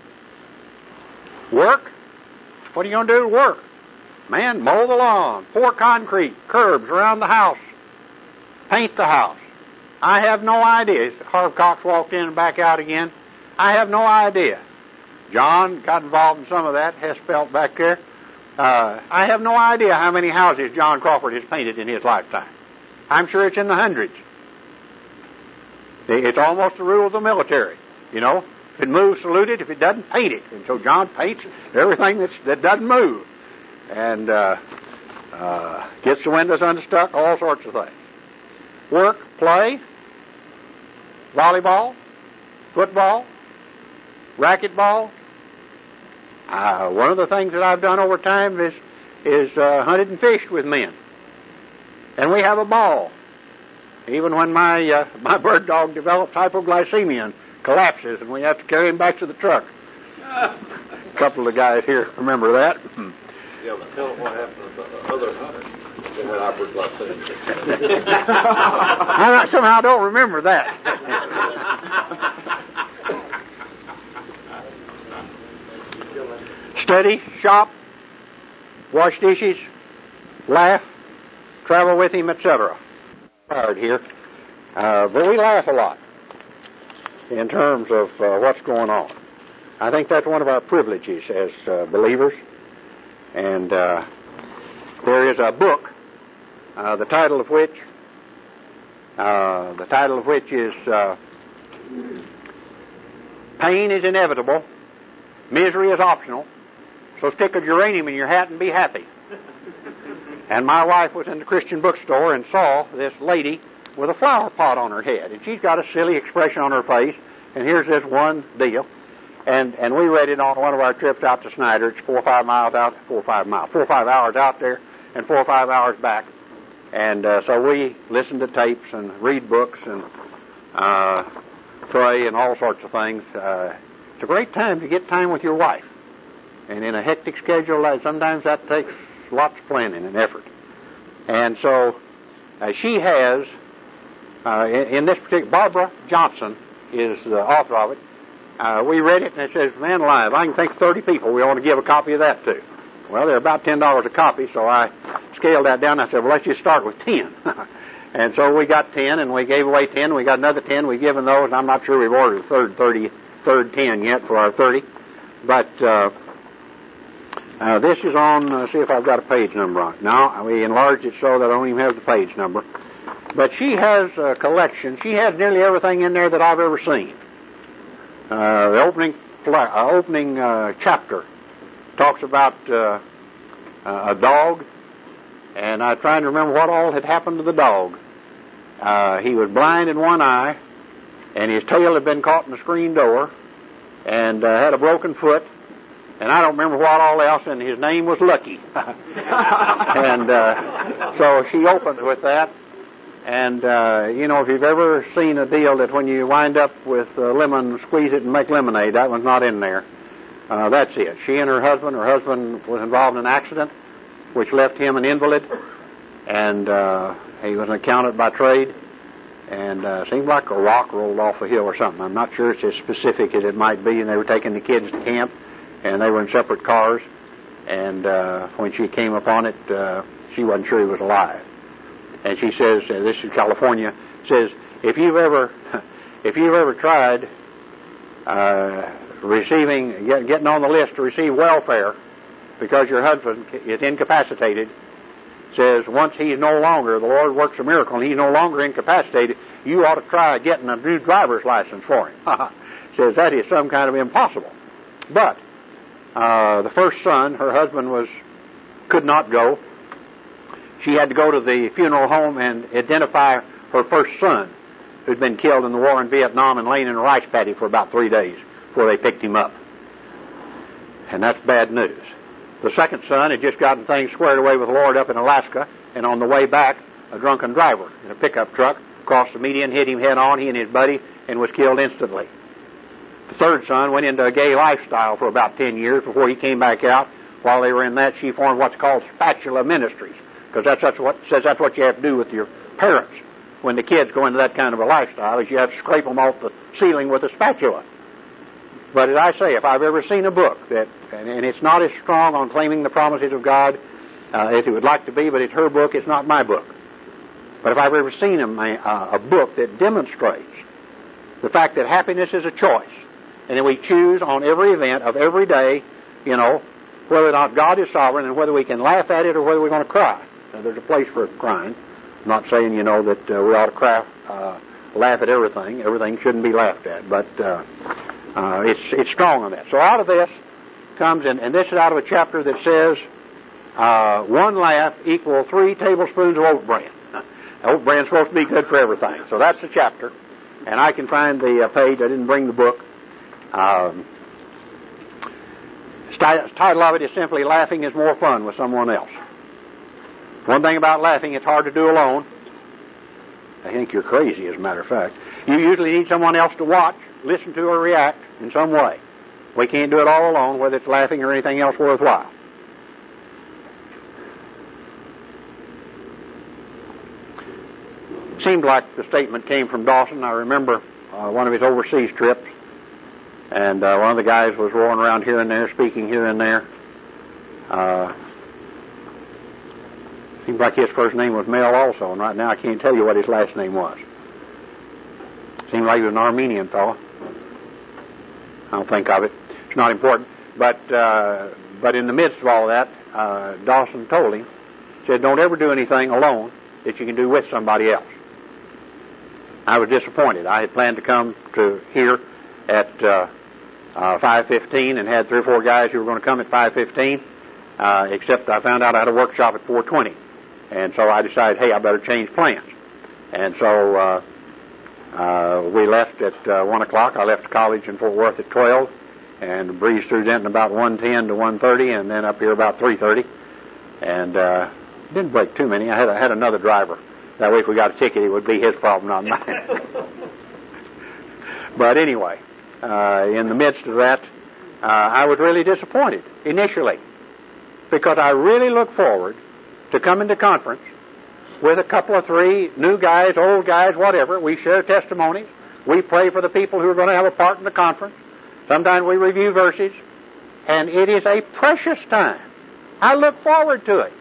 Work. What are you going to do to work? Man, mow the lawn, pour concrete, curbs around the house, paint the house. I have no idea. Harv Cox walked in and back out again. I have no idea. John got involved in some of that. Hespelt back there. I have no idea how many houses John Crawford has painted in his lifetime. I'm sure it's in the hundreds. It's almost the rule of the military. You know, if it moves, salute it. If it doesn't, paint it. And so John paints everything that doesn't move. And gets the windows unstuck, all sorts of things. Work, play, volleyball, football, racquetball. One of the things that I've done over time is hunted and fished with men. And we have a ball. Even when my bird dog develops hypoglycemia and collapses and we have to carry him back to the truck. A couple of the guys here remember that. Yeah, but tell them what happened to the other hunters. They had hyperglycemia. I somehow don't remember that. Study, shop, wash dishes, laugh, travel with him, etc. Hard here, but we laugh a lot in terms of what's going on. I think that's one of our privileges as believers. And there is a book, the title of which is "Pain is Inevitable, Misery is Optional, so stick a geranium in your hat and be happy." And my wife was in the Christian bookstore and saw this lady with a flower pot on her head, and she's got a silly expression on her face. And here's this one deal. And we read it on one of our trips out to Snyder. It's 4 or 5 hours out there and 4 or 5 hours back. And so we listen to tapes and read books and pray and all sorts of things. It's a great time to get time with your wife. And in a hectic schedule, sometimes that takes lots of planning and effort. And so she has, in this particular, Barbara Johnson is the author of it. We read it, and it says, man alive, I can think of 30 people we want to give a copy of that to. Well, they're about $10 a copy, so I scaled that down. I said, well, let's just start with 10. And so we got 10, and we gave away 10. We got another 10. We've given those. I'm not sure we've ordered the third 10 yet for our 30. But this is on, see if I've got a page number on it. Now, we enlarged it so that I don't even have the page number. But she has a collection. She has nearly everything in there that I've ever seen. The opening chapter talks about a dog, and I'm trying to remember what all had happened to the dog. He was blind in one eye, and his tail had been caught in the screen door, and had a broken foot, and I don't remember what all else, and his name was Lucky. And so she opened with that. And, if you've ever seen a deal that when you wind up with lemon, squeeze it and make lemonade, that one's not in there. That's it. She and her husband was involved in an accident which left him an invalid, and he was an accountant by trade, and seemed like a rock rolled off a hill or something. I'm not sure it's as specific as it might be, and they were taking the kids to camp, and they were in separate cars, and when she came upon it, she wasn't sure he was alive. And she says, this is California, says, if you've ever tried getting on the list to receive welfare because your husband is incapacitated, says once he's no longer, the Lord works a miracle, and he's no longer incapacitated, you ought to try getting a new driver's license for him. Says that is some kind of impossible. But the first son, her husband could not go. She had to go to the funeral home and identify her first son, who'd been killed in the war in Vietnam and laying in a rice paddy for about 3 days before they picked him up. And that's bad news. The second son had just gotten things squared away with the Lord up in Alaska, and on the way back, a drunken driver in a pickup truck crossed the median, hit him head on, he and his buddy, and was killed instantly. The third son went into a gay lifestyle for about 10 years before he came back out. While they were in that, she formed what's called spatula ministries, because that's what you have to do with your parents when the kids go into that kind of a lifestyle, is you have to scrape them off the ceiling with a spatula. But as I say, if I've ever seen a book that, and it's not as strong on claiming the promises of God as it would like to be, but it's her book, it's not my book. But if I've ever seen a book that demonstrates the fact that happiness is a choice, and that we choose on every event of every day, whether or not God is sovereign and whether we can laugh at it or whether we're going to cry. Now, there's a place for crying. I'm not saying, that we ought to cry, laugh at everything. Everything shouldn't be laughed at, but it's strong on that. So out of this comes, and this is out of a chapter that says, one laugh equals 3 tablespoons of oat bran. Oat bran's supposed to be good for everything. So that's the chapter. And I can find the page. I didn't bring the book. The title of it is simply Laughing is More Fun with Someone Else. One thing about laughing, it's hard to do alone. I think you're crazy, as a matter of fact. You usually need someone else to watch, listen to, or react in some way. We can't do it all alone, whether it's laughing or anything else worthwhile. Seemed like the statement came from Dawson. I remember one of his overseas trips, and one of the guys was rolling around here and there, speaking here and there. Seems like his first name was Mel also, and right now I can't tell you what his last name was. Seemed like he was an Armenian fellow. I don't think of it. It's not important. But in the midst of all that, Dawson told him, said, don't ever do anything alone that you can do with somebody else. I was disappointed. I had planned to come to here at 5:15 and had 3 or 4 guys who were going to come at 5:15, except I found out I had a workshop at 4:20. And so I decided, hey, I better change plans. And so we left at 1 o'clock. I left the college in Fort Worth at 12 and breezed through Denton about 1:10 to 1:30 and then up here about 3:30. And didn't break too many. I had another driver. That way if we got a ticket, it would be his problem, not mine. But anyway, in the midst of that, I was really disappointed initially because I really looked forward to coming to conference with a couple of 3 new guys, old guys, whatever. We share testimonies. We pray for the people who are going to have a part in the conference. Sometimes we review verses. And it is a precious time. I look forward to it.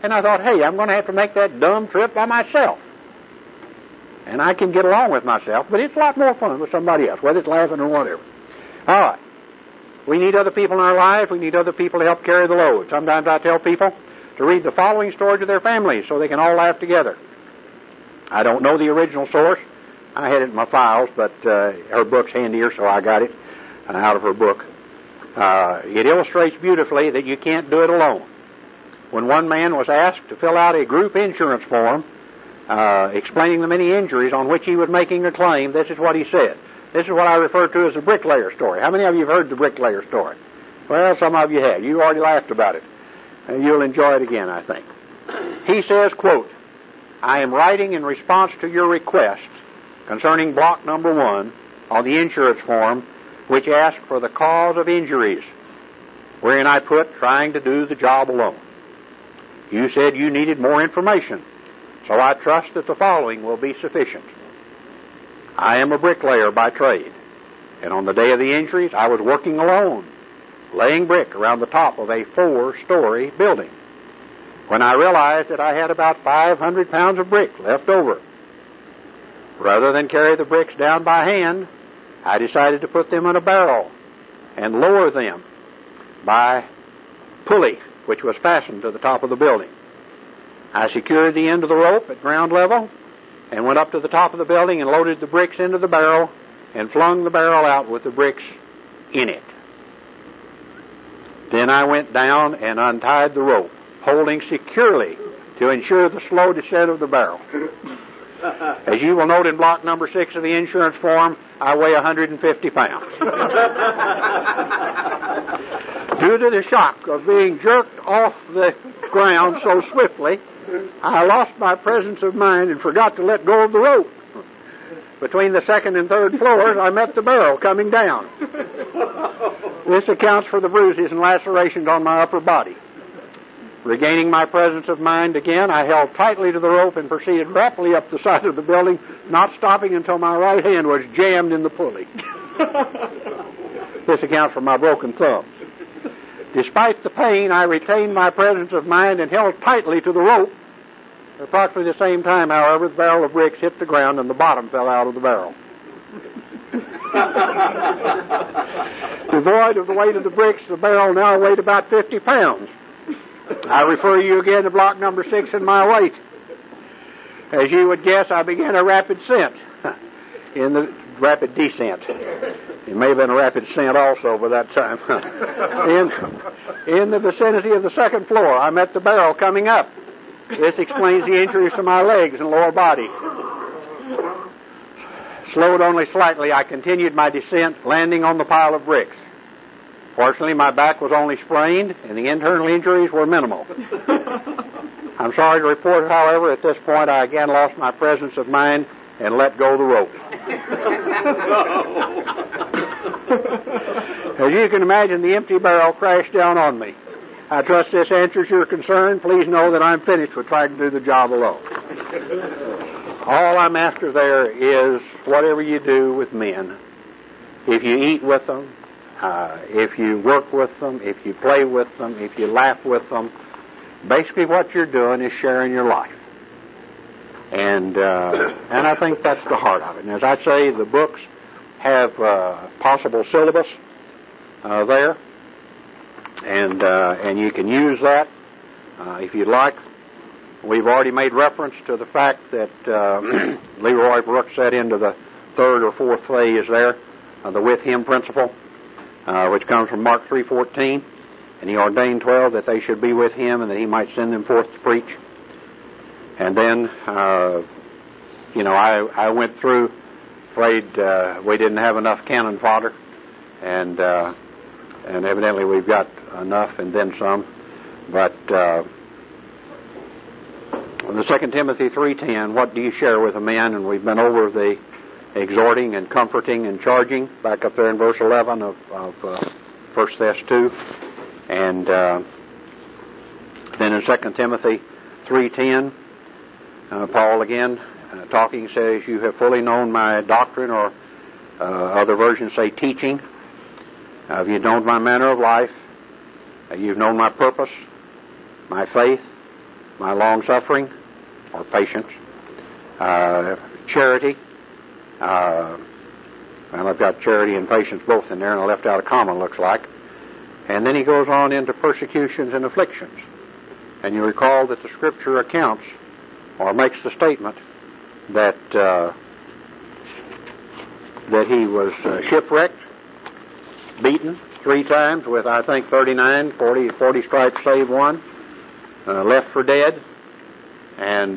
And I thought, hey, I'm going to have to make that dumb trip by myself. And I can get along with myself, but it's a lot more fun with somebody else, whether it's laughing or whatever. All right. We need other people in our lives. We need other people to help carry the load. Sometimes I tell people to read the following story to their families so they can all laugh together. I don't know the original source. I had it in my files, but her book's handier, so I got it out of her book. It illustrates beautifully that you can't do it alone. When one man was asked to fill out a group insurance form explaining the many injuries on which he was making a claim, this is what he said. This is what I refer to as the bricklayer story. How many of you have heard the bricklayer story? Well, some of you have. You already laughed about it. You'll enjoy it again, I think. He says, quote, I am writing in response to your request concerning block number 1 on the insurance form, which asks for the cause of injuries, wherein I put trying to do the job alone. You said you needed more information, so I trust that the following will be sufficient. I am a bricklayer by trade, and on the day of the injuries I was working alone, laying brick around the top of a 4-story building, when I realized that I had about 500 pounds of brick left over. Rather than carry the bricks down by hand, I decided to put them in a barrel and lower them by pulley, which was fastened to the top of the building. I secured the end of the rope at ground level and went up to the top of the building and loaded the bricks into the barrel and flung the barrel out with the bricks in it. Then I went down and untied the rope, holding securely to ensure the slow descent of the barrel. As you will note in block number 6 of the insurance form, I weigh 150 pounds. Due to the shock of being jerked off the ground so swiftly, I lost my presence of mind and forgot to let go of the rope. Between the 2nd and 3rd floors, I met the barrel coming down. This accounts for the bruises and lacerations on my upper body. Regaining my presence of mind again, I held tightly to the rope and proceeded rapidly up the side of the building, not stopping until my right hand was jammed in the pulley. This accounts for my broken thumb. Despite the pain, I retained my presence of mind and held tightly to the rope. At approximately the same time, however, the barrel of bricks hit the ground and the bottom fell out of the barrel. Devoid of the weight of the bricks, the barrel now weighed about 50 pounds. I refer you again to block number 6 and my weight. As you would guess, I began a rapid descent. It may have been a rapid ascent also by that time. In the vicinity of the 2nd floor, I met the barrel coming up. This explains the injuries to my legs and lower body. Slowed only slightly, I continued my descent, landing on the pile of bricks. Fortunately, my back was only sprained, and the internal injuries were minimal. I'm sorry to report, however, at this point I again lost my presence of mind and let go of the rope. As you can imagine, the empty barrel crashed down on me. I trust this answers your concern. Please know that I'm finished with trying to do the job alone. All I'm after there is whatever you do with men. If you eat with them, if you work with them, if you play with them, if you laugh with them, basically what you're doing is sharing your life. And I think that's the heart of it. And as I say, the books have possible syllabus there, and you can use that if you'd like. We've already made reference to the fact that Leroy Brooks set into the 3rd or 4th phase there, the with him principle, which comes from Mark 3:14, and he ordained 12 that they should be with him and that he might send them forth to preach. And then, I went through, afraid we didn't have enough cannon fodder, and evidently we've got enough and then some. But the 2 Timothy 3:10, what do you share with a man? And we've been over the exhorting and comforting and charging, back up there in verse 11 of 1 Thess 2. And then in 2 Timothy 3:10, Paul again talking says, you have fully known my doctrine, or other versions say teaching. You've known my manner of life. You've known my purpose, my faith, my long-suffering or patience, charity, well, I've got charity and patience both in there, and I left out a comma, looks like. And then he goes on into persecutions and afflictions. And you recall that the Scripture accounts, or makes the statement, that he was shipwrecked, beaten 3 times with, I think, 40 stripes save one, left for dead, and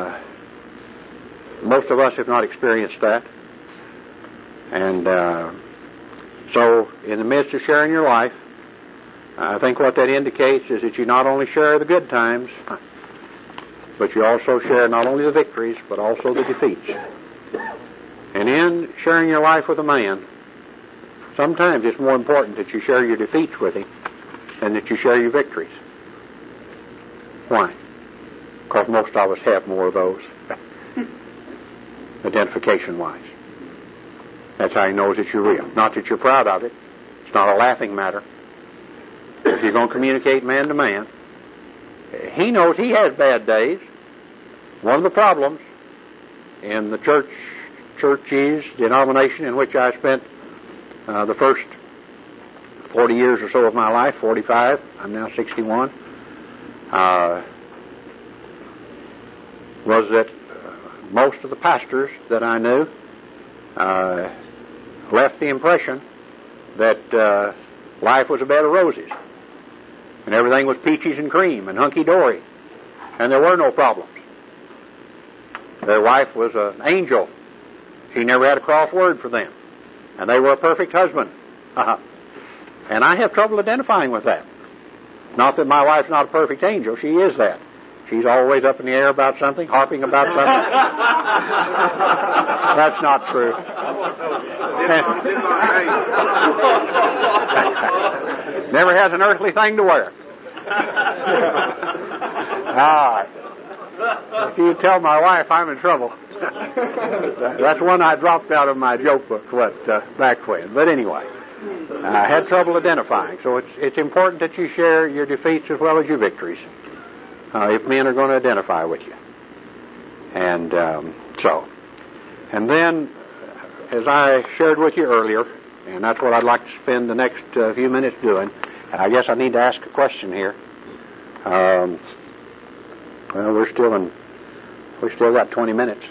most of us have not experienced that. And so, in the midst of sharing your life, I think what that indicates is that you not only share the good times, but you also share not only the victories, but also the defeats. And in sharing your life with a man, sometimes it's more important that you share your defeats with him than that you share your victories. Why? Because most of us have more of those, identification-wise. That's how he knows that you're real. Not that you're proud of it. It's not a laughing matter. If you're going to communicate man to man, he knows he has bad days. One of the problems in the churches, denomination in which I spent the first 40 years or so of my life, 45, I'm now 61, was that most of the pastors that I knew left the impression that life was a bed of roses and everything was peaches and cream and hunky-dory, and there were no problems. Their wife was an angel. She never had a cross word for them, and they were a perfect husband. And I have trouble identifying with that. Not that my wife's not a perfect angel. She is that. She's always up in the air about something, harping about something. That's not true. Never has an earthly thing to wear. If you tell my wife I'm in trouble. That's one I dropped out of my joke book back when. But anyway, I had trouble identifying. So it's important that you share your defeats as well as your victories, if men are going to identify with you. And and then, as I shared with you earlier, and that's what I'd like to spend the next few minutes doing, and I guess I need to ask a question here. Well, we've still got 20 minutes.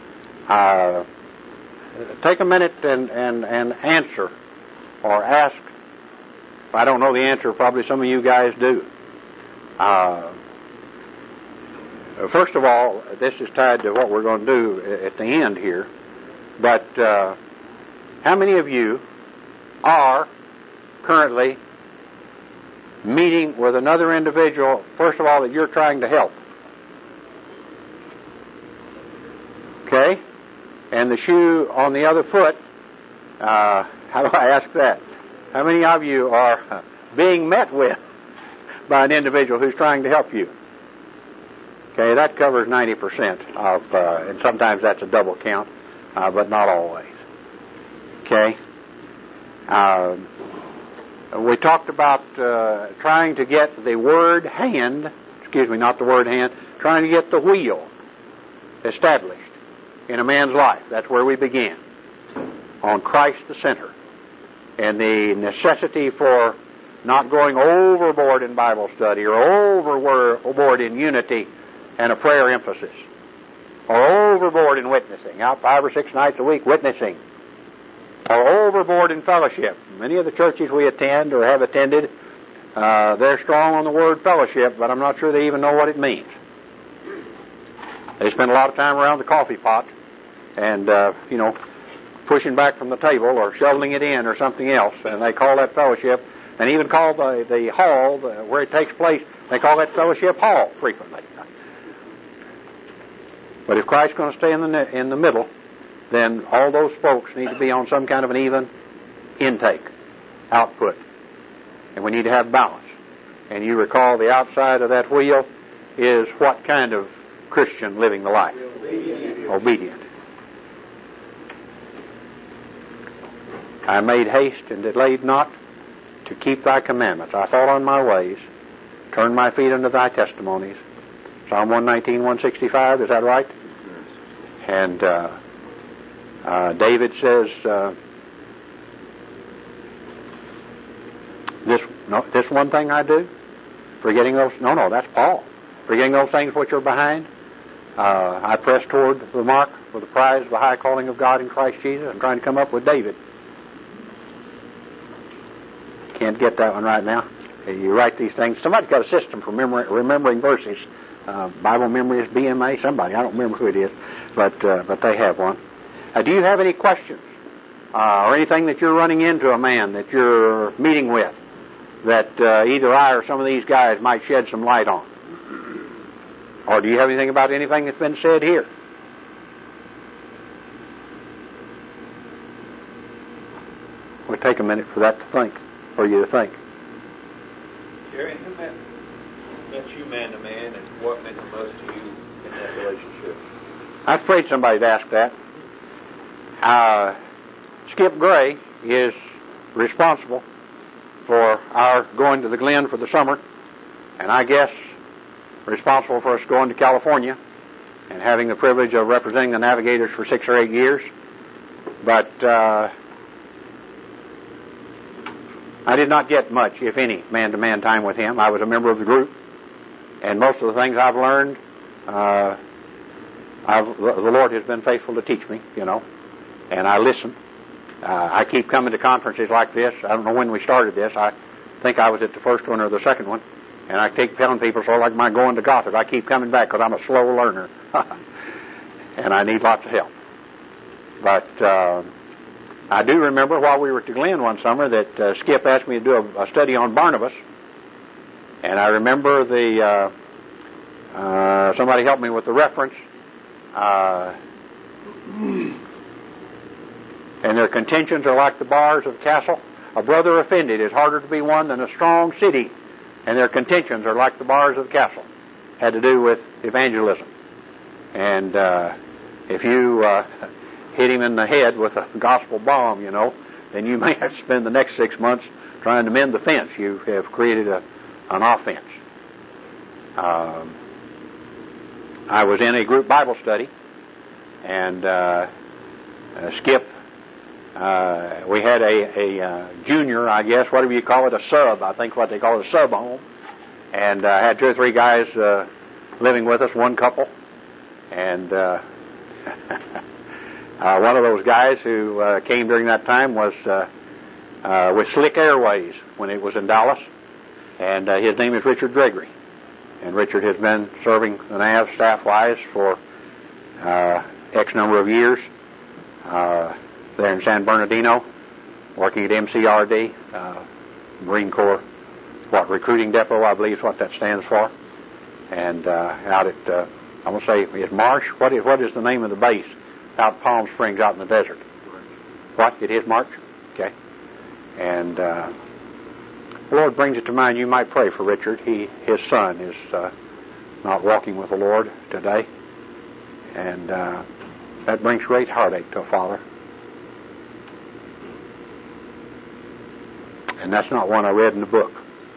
Take a minute and answer or ask. If I don't know the answer, probably some of you guys do. First of all, this is tied to what we're going to do at the end here, but how many of you are currently meeting with another individual, first of all, that you're trying to help? Okay? And the shoe on the other foot, how do I ask that? How many of you are being met with by an individual who's trying to help you? Okay, that covers 90% of, and sometimes that's a double count, but not always. Okay? We talked about trying to get the word hand, trying to get the wheel established in a man's life. That's where we began. On Christ the center. And the necessity for not going overboard in Bible study or overboard in unity and a prayer emphasis, or overboard in witnessing, out 5 or 6 nights a week witnessing, or overboard in fellowship. Many of the churches we attend or have attended, they're strong on the word fellowship, but I'm not sure they even know what it means. They spend a lot of time around the coffee pot and, pushing back from the table or shoveling it in or something else, and they call that fellowship, and even call the hall where it takes place, they call that fellowship hall frequently. But if Christ's going to stay in the middle, then all those folks need to be on some kind of an even intake, output. And we need to have balance. And you recall the outside of that wheel is what kind of Christian living the life? Obedient. I made haste and delayed not to keep thy commandments. I thought on my ways, turned my feet unto thy testimonies. Psalm 119, 165, is that right? And David says, this one thing I do, forgetting those, no, that's Paul. Forgetting those things which are behind, I press toward the mark for the prize of the high calling of God in Christ Jesus. I'm trying to come up with David. Can't get that one right now. You write these things. Somebody's got a system for remembering verses. Bible memory is BMA, somebody. I don't remember who it is, but they have one. Do you have any questions or anything that you're running into a man that you're meeting with that either I or some of these guys might shed some light on? Or do you have anything about anything that's been said here? We'll take a minute for that to think, for you to think. Jerry, who met you man to man, and what meant the most to you in that relationship? I'm afraid somebody'd ask that. Skip Gray is responsible for our going to the Glen for the summer, and I guess responsible for us going to California and having the privilege of representing the Navigators for 6 or 8 years. But I did not get much, if any, man-to-man time with him. I was a member of the group, and most of the things I've learned, the Lord has been faithful to teach me, and I listen. I keep coming to conferences like this. I don't know when we started this. I think I was at the first one or the second one, and I keep telling people, sort of like my going to Gothard, I keep coming back because I'm a slow learner, and I need lots of help. But I do remember while we were at the Glen one summer that Skip asked me to do a study on Barnabas, and I remember somebody helped me with the reference, and their contentions are like the bars of a castle. A brother offended is harder to be won than a strong city, and their contentions are like the bars of the castle. Had to do with evangelism. And if you hit him in the head with a gospel bomb, then you may have to spend the next 6 months trying to mend the fence. You have created an offense. I was in a group Bible study, and Skip, we had a junior, I guess, whatever you call it, a sub, I think what they call it, a sub home, and had 2 or 3 guys living with us, one couple, and one of those guys who came during that time was with Slick Airways when it was in Dallas, and his name is Richard Gregory. And Richard has been serving the NAV staff-wise for X number of years there in San Bernardino, working at MCRD, Marine Corps, recruiting depot, I believe is what that stands for. And out at, I'm going to say, is Marsh? What is the name of the base? Out Palm Springs, out in the desert. What? It is March? Okay. And the Lord brings it to mind, you might pray for Richard. His son is not walking with the Lord today. And that brings great heartache to a father. And that's not one I read in the book.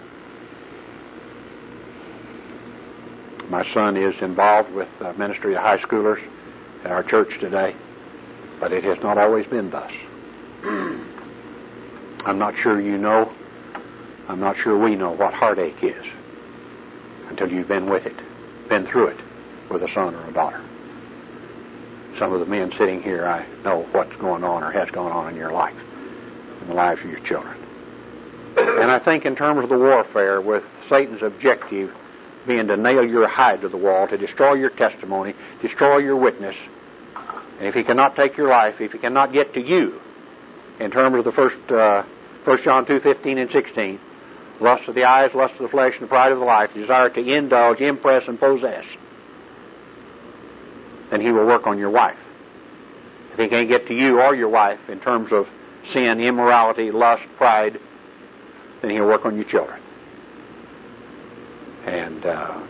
My son is involved with ministry of high schoolers at our church today, but it has not always been thus. I'm not sure you know, I'm not sure we know what heartache is until you've been with it, been through it with a son or a daughter. Some of the men sitting here, I know what's going on or has gone on in your life, in the lives of your children. And I think in terms of the warfare, with Satan's objective being to nail your hide to the wall, to destroy your testimony, destroy your witness, and if he cannot take your life, if he cannot get to you, in terms of the 1 John 2:15 and 16, lust of the eyes, lust of the flesh, and the pride of the life, desire to indulge, impress, and possess, then he will work on your wife. If he can't get to you or your wife in terms of sin, immorality, lust, pride, then he'll work on your children. And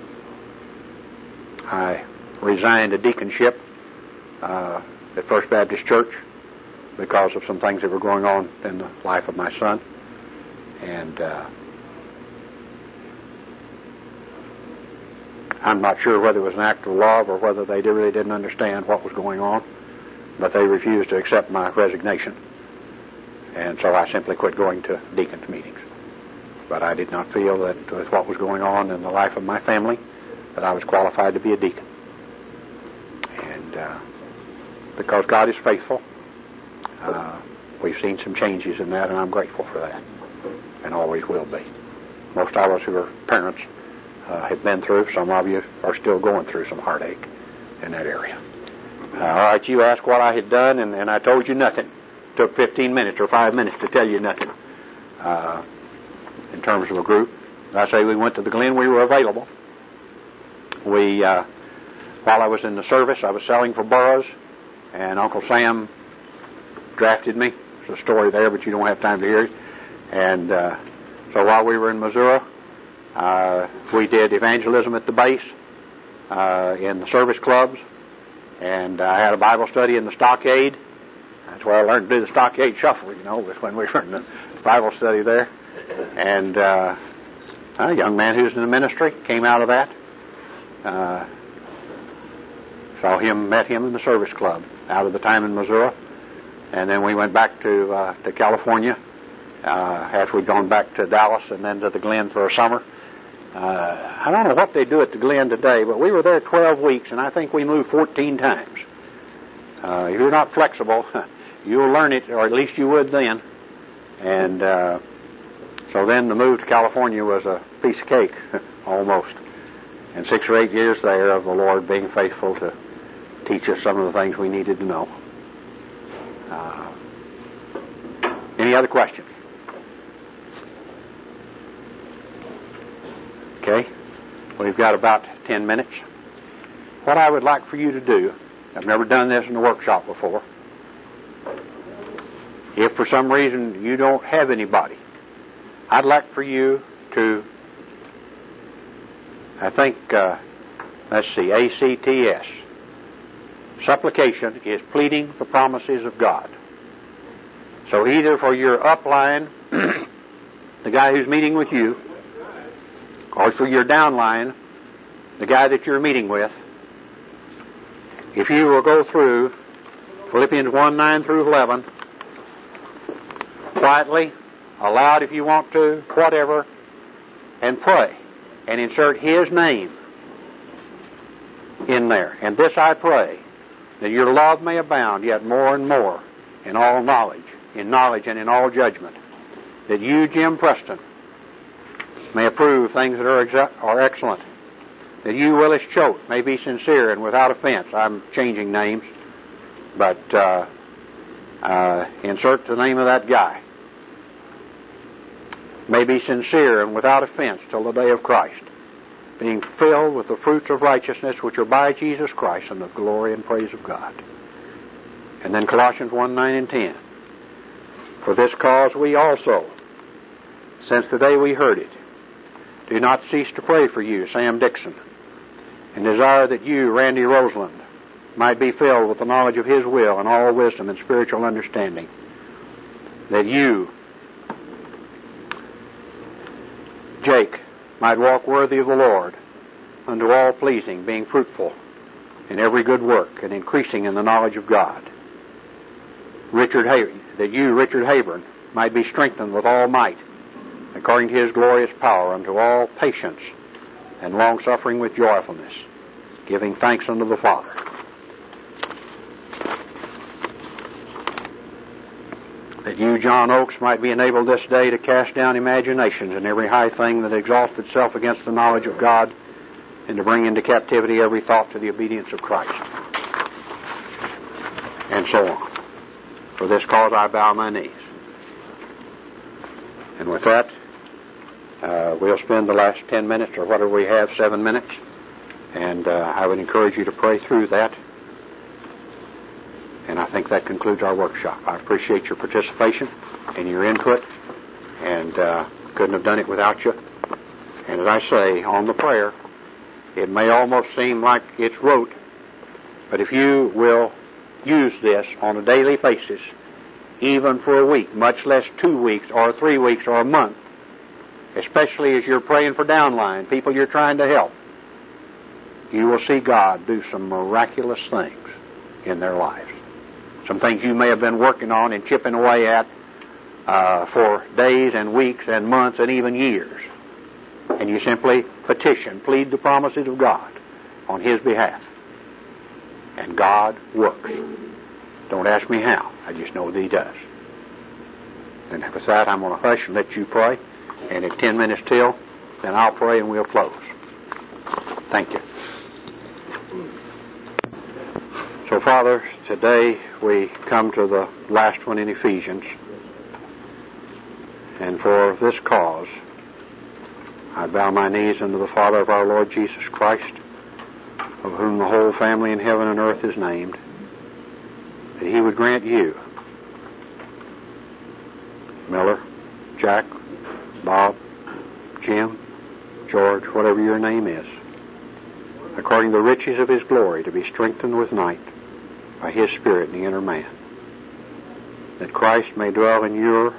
I resigned a deaconship at First Baptist Church because of some things that were going on in the life of my son. And I'm not sure whether it was an act of love or whether they really didn't understand what was going on, but they refused to accept my resignation. And so I simply quit going to deacons' meetings. But I did not feel that with what was going on in the life of my family that I was qualified to be a deacon. And because God is faithful, we've seen some changes in that, and I'm grateful for that, and always will be. Most of us who are parents have been through. Some of you are still going through some heartache in that area. All right, you asked what I had done, and I told you nothing. It took 15 minutes or 5 minutes to tell you nothing in terms of a group. I say we went to the Glen. We were available. While I was in the service, I was selling for boroughs, and Uncle Sam drafted me. There's a story there, but you don't have time to hear it. And so while we were in Missouri, we did evangelism at the base in the service clubs, and I had a Bible study in the stockade. That's where I learned to do the stockade shuffle, was when we were in the Bible study there. And a young man who's in the ministry came out of that. Met him in the service club out of the time in Missouri. And then we went back to California after we'd gone back to Dallas and then to the Glen for a summer. I don't know what they do at the Glen today, but we were there 12 weeks, and I think we moved 14 times. If you're not flexible, you'll learn it, or at least you would then. And so then the move to California was a piece of cake, almost. And 6 or 8 years there of the Lord being faithful to teach us some of the things we needed to know. Any other questions? Okay, we've got about 10 minutes. What I would like for you to do, I've never done this in a workshop before. If for some reason you don't have anybody, I'd like for you to, ACTS. Supplication is pleading the promises of God. So either for your upline, the guy who's meeting with you, or for your downline, the guy that you're meeting with, if you will go through Philippians 1:9 through 11, quietly, aloud if you want to, whatever, and pray, and insert His name in there. And this I pray, that your love may abound yet more and more in all knowledge, and in all judgment, that you, Jim Preston, may approve things that are excellent, that you, Willis Choate, may be sincere and without offense. I'm changing names, but insert the name of that guy. May be sincere and without offense till the day of Christ, being filled with the fruits of righteousness which are by Jesus Christ, and the glory and praise of God. And then Colossians 1:9 and 10. For this cause we also, since the day we heard it, do not cease to pray for you, Sam Dixon, and desire that you, Randy Roseland, might be filled with the knowledge of His will and all wisdom and spiritual understanding, that you, Jake, might walk worthy of the Lord, unto all pleasing, being fruitful in every good work, and increasing in the knowledge of God. That you, Richard Hayburn, might be strengthened with all might, according to His glorious power, unto all patience and long-suffering with joyfulness, giving thanks unto the Father. That you, John Oakes, might be enabled this day to cast down imaginations and every high thing that exalts itself against the knowledge of God, and to bring into captivity every thought to the obedience of Christ. And so on. For this cause I bow my knees. And with that, we'll spend the last 10 minutes, or whatever we have, 7 minutes, and I would encourage you to pray through that. And I think that concludes our workshop. I appreciate your participation and your input, and couldn't have done it without you. And as I say, on the prayer, it may almost seem like it's rote, but if you will use this on a daily basis, even for a week, much less 2 weeks or 3 weeks or a month, especially as you're praying for downline, people you're trying to help, you will see God do some miraculous things in their lives. Some things you may have been working on and chipping away at for days and weeks and months and even years. And you simply petition, plead the promises of God on His behalf. And God works. Don't ask me how. I just know that He does. And with that, I'm going to hush and let you pray. And at 10 minutes till, then I'll pray and we'll close. Thank you. So, Father, today we come to the last one in Ephesians. And for this cause, I bow my knees unto the Father of our Lord Jesus Christ, of whom the whole family in heaven and earth is named, that He would grant you, Miller, Jack, Bob, Jim, George, whatever your name is, according to the riches of His glory, to be strengthened with might by His Spirit in the inner man, that Christ may dwell in your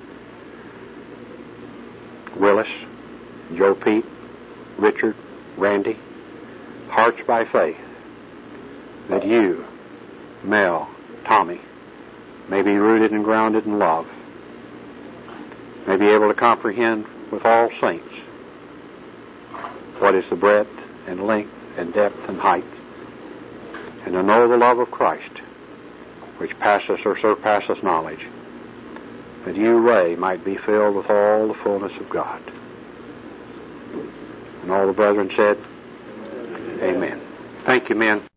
Willis, Joe Pete, Richard, Randy, hearts by faith, that you, Mel, Tommy, may be rooted and grounded in love, may be able to comprehend with all saints what is the breadth and length and depth and height, and to know the love of Christ, which passeth or surpasseth knowledge, that you, Ray, might be filled with all the fullness of God. And all the brethren said, Amen. Thank you, men.